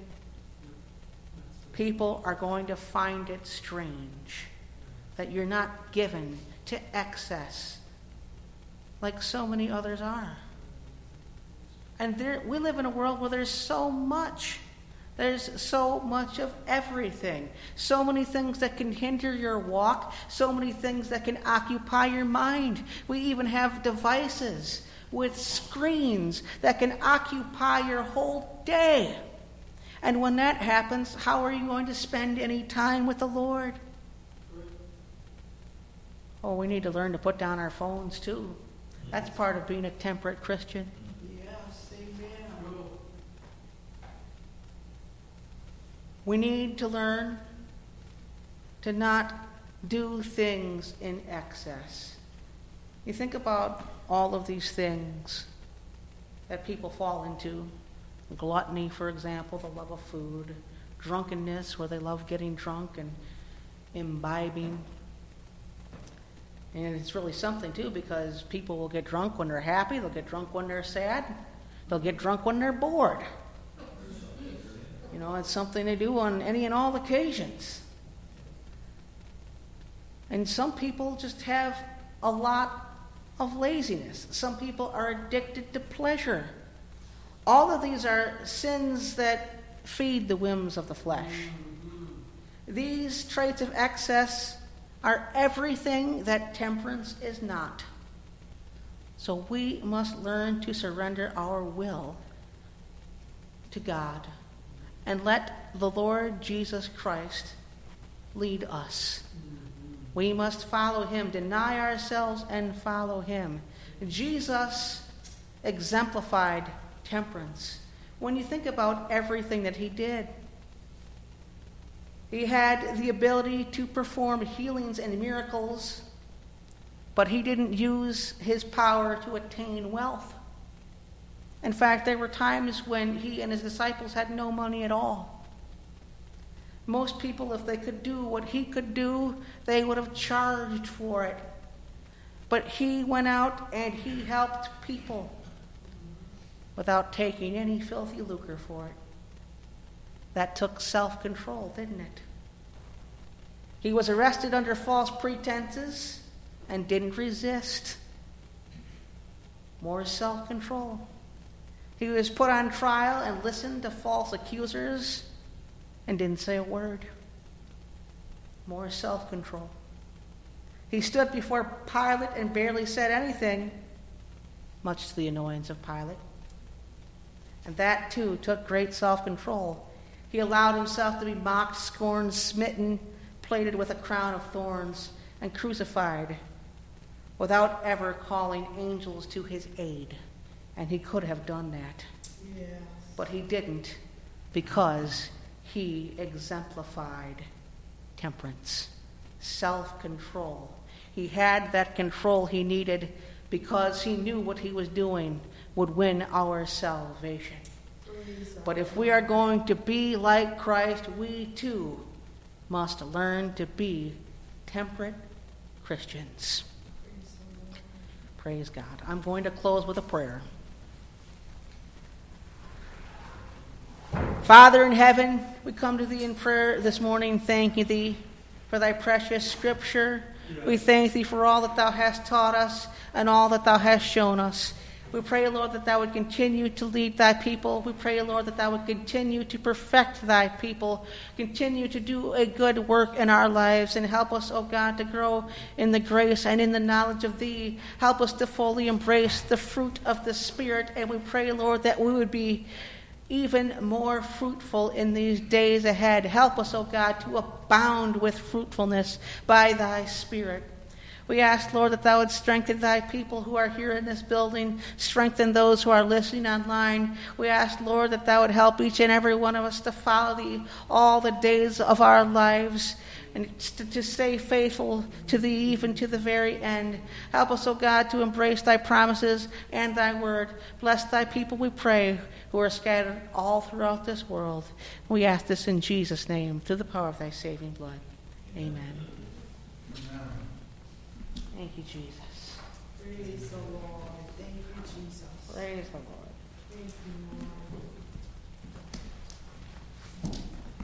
people are going to find it strange that you're not given to excess like so many others are. And we live in a world where there's so much. There's so much of everything. So many things that can hinder your walk. So many things that can occupy your mind. We even have devices with screens that can occupy your whole day. And when that happens, how are you going to spend any time with the Lord? Oh, we need to learn to put down our phones too. That's part of being a temperate Christian. We need to learn to not do things in excess. You think about all of these things that people fall into. Gluttony, for example, the love of food. Drunkenness, where they love getting drunk and imbibing. And it's really something, too, because people will get drunk when they're happy. They'll get drunk when they're sad. They'll get drunk when they're bored. You know, it's something they do on any and all occasions. And some people just have a lot of laziness. Some people are addicted to pleasure. All of these are sins that feed the whims of the flesh. These traits of excess are everything that temperance is not. So we must learn to surrender our will to God and let the Lord Jesus Christ lead us. We must follow him, deny ourselves and follow him. Jesus exemplified temperance. When you think about everything that he did, he had the ability to perform healings and miracles, but he didn't use his power to attain wealth. In fact, there were times when he and his disciples had no money at all. Most people, if they could do what he could do, they would have charged for it. But he went out and he helped people without taking any filthy lucre for it. That took self-control, didn't it? He was arrested under false pretenses and didn't resist. More self-control. He was put on trial and listened to false accusers and didn't say a word. More self-control. He stood before Pilate and barely said anything, much to the annoyance of Pilate. And that, too, took great self-control. He allowed himself to be mocked, scorned, smitten, plated with a crown of thorns, and crucified without ever calling angels to his aid. And he could have done that. Yes. But he didn't, because he exemplified temperance, self-control. He had that control he needed because he knew what he was doing would win our salvation. But if we are going to be like Christ, we too must learn to be temperate Christians. Praise God. I'm going to close with a prayer. Father in heaven, we come to thee in prayer this morning, thanking thee for thy precious scripture. We thank thee for all that thou hast taught us and all that thou hast shown us. We pray, Lord, that thou would continue to lead thy people. We pray, Lord, that thou would continue to perfect thy people, continue to do a good work in our lives, and help us, O God, to grow in the grace and in the knowledge of thee. Help us to fully embrace the fruit of the Spirit, and we pray, Lord, that we would be even more fruitful in these days ahead. Help us, O God, to abound with fruitfulness by thy Spirit. We ask, Lord, that thou would strengthen thy people who are here in this building, strengthen those who are listening online. We ask, Lord, that thou would help each and every one of us to follow thee all the days of our lives and to stay faithful to thee even to the very end. Help us, O God, to embrace thy promises and thy word. Bless thy people, we pray, who are scattered all throughout this world. We ask this in Jesus' name, through the power of thy saving blood. Amen. Thank you, Jesus. Praise the Lord. Thank you, Jesus. Praise the Lord. Thank you, Lord.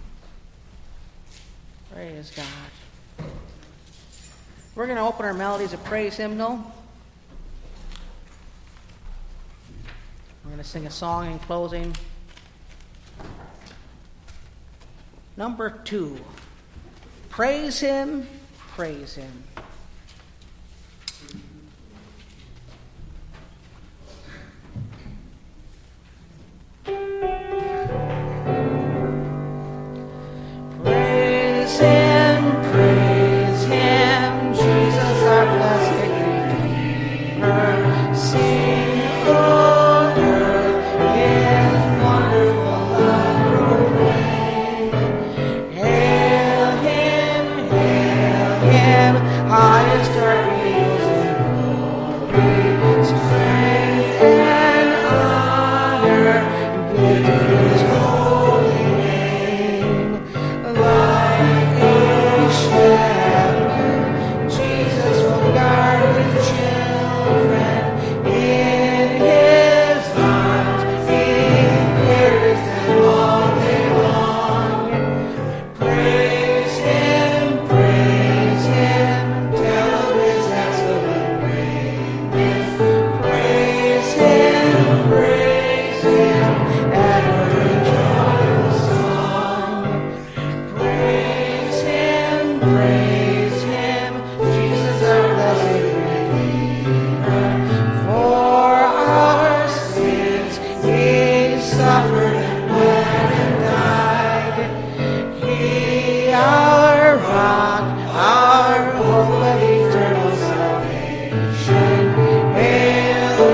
Praise God. We're going to open our Melodies of Praise hymnal. We're going to sing a song in closing. Number 2. Praise him, praise him. Praise him, Jesus our blessed Redeemer. Sing, O earth, his wonderful love proclaim. Hail him, highest archangels in glory. Strength and honor give to his holy name. Like a shepherd, Jesus will guard his children. In his arms he carries them all day long. Praise him, tell of his excellent greatness. Praise him, ever in joyful song. Praise him, Jesus our blessed Redeemer. For our sins he suffered and bled and died. He, our rock, our hope of eternal salvation. Hail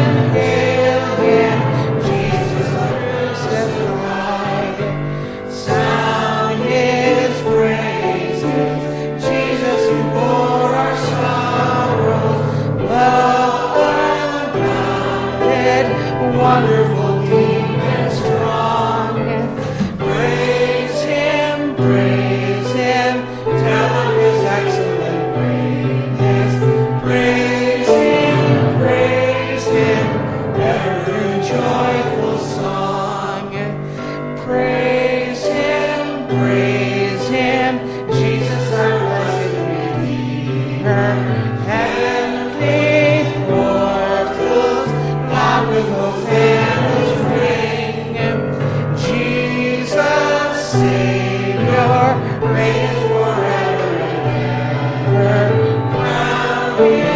him, Jesus crucified. Sound his praises, Jesus who bore our sorrows. Love unbounded, wonderful, deep and strong. Praise him, tell of his excellent greatness. Praise him, ever in joyful song. Praise him, Jesus our blessed Redeemer. Heavenly portals loud with hosannas ring. Jesus, Savior, reigneth forever and ever. Crown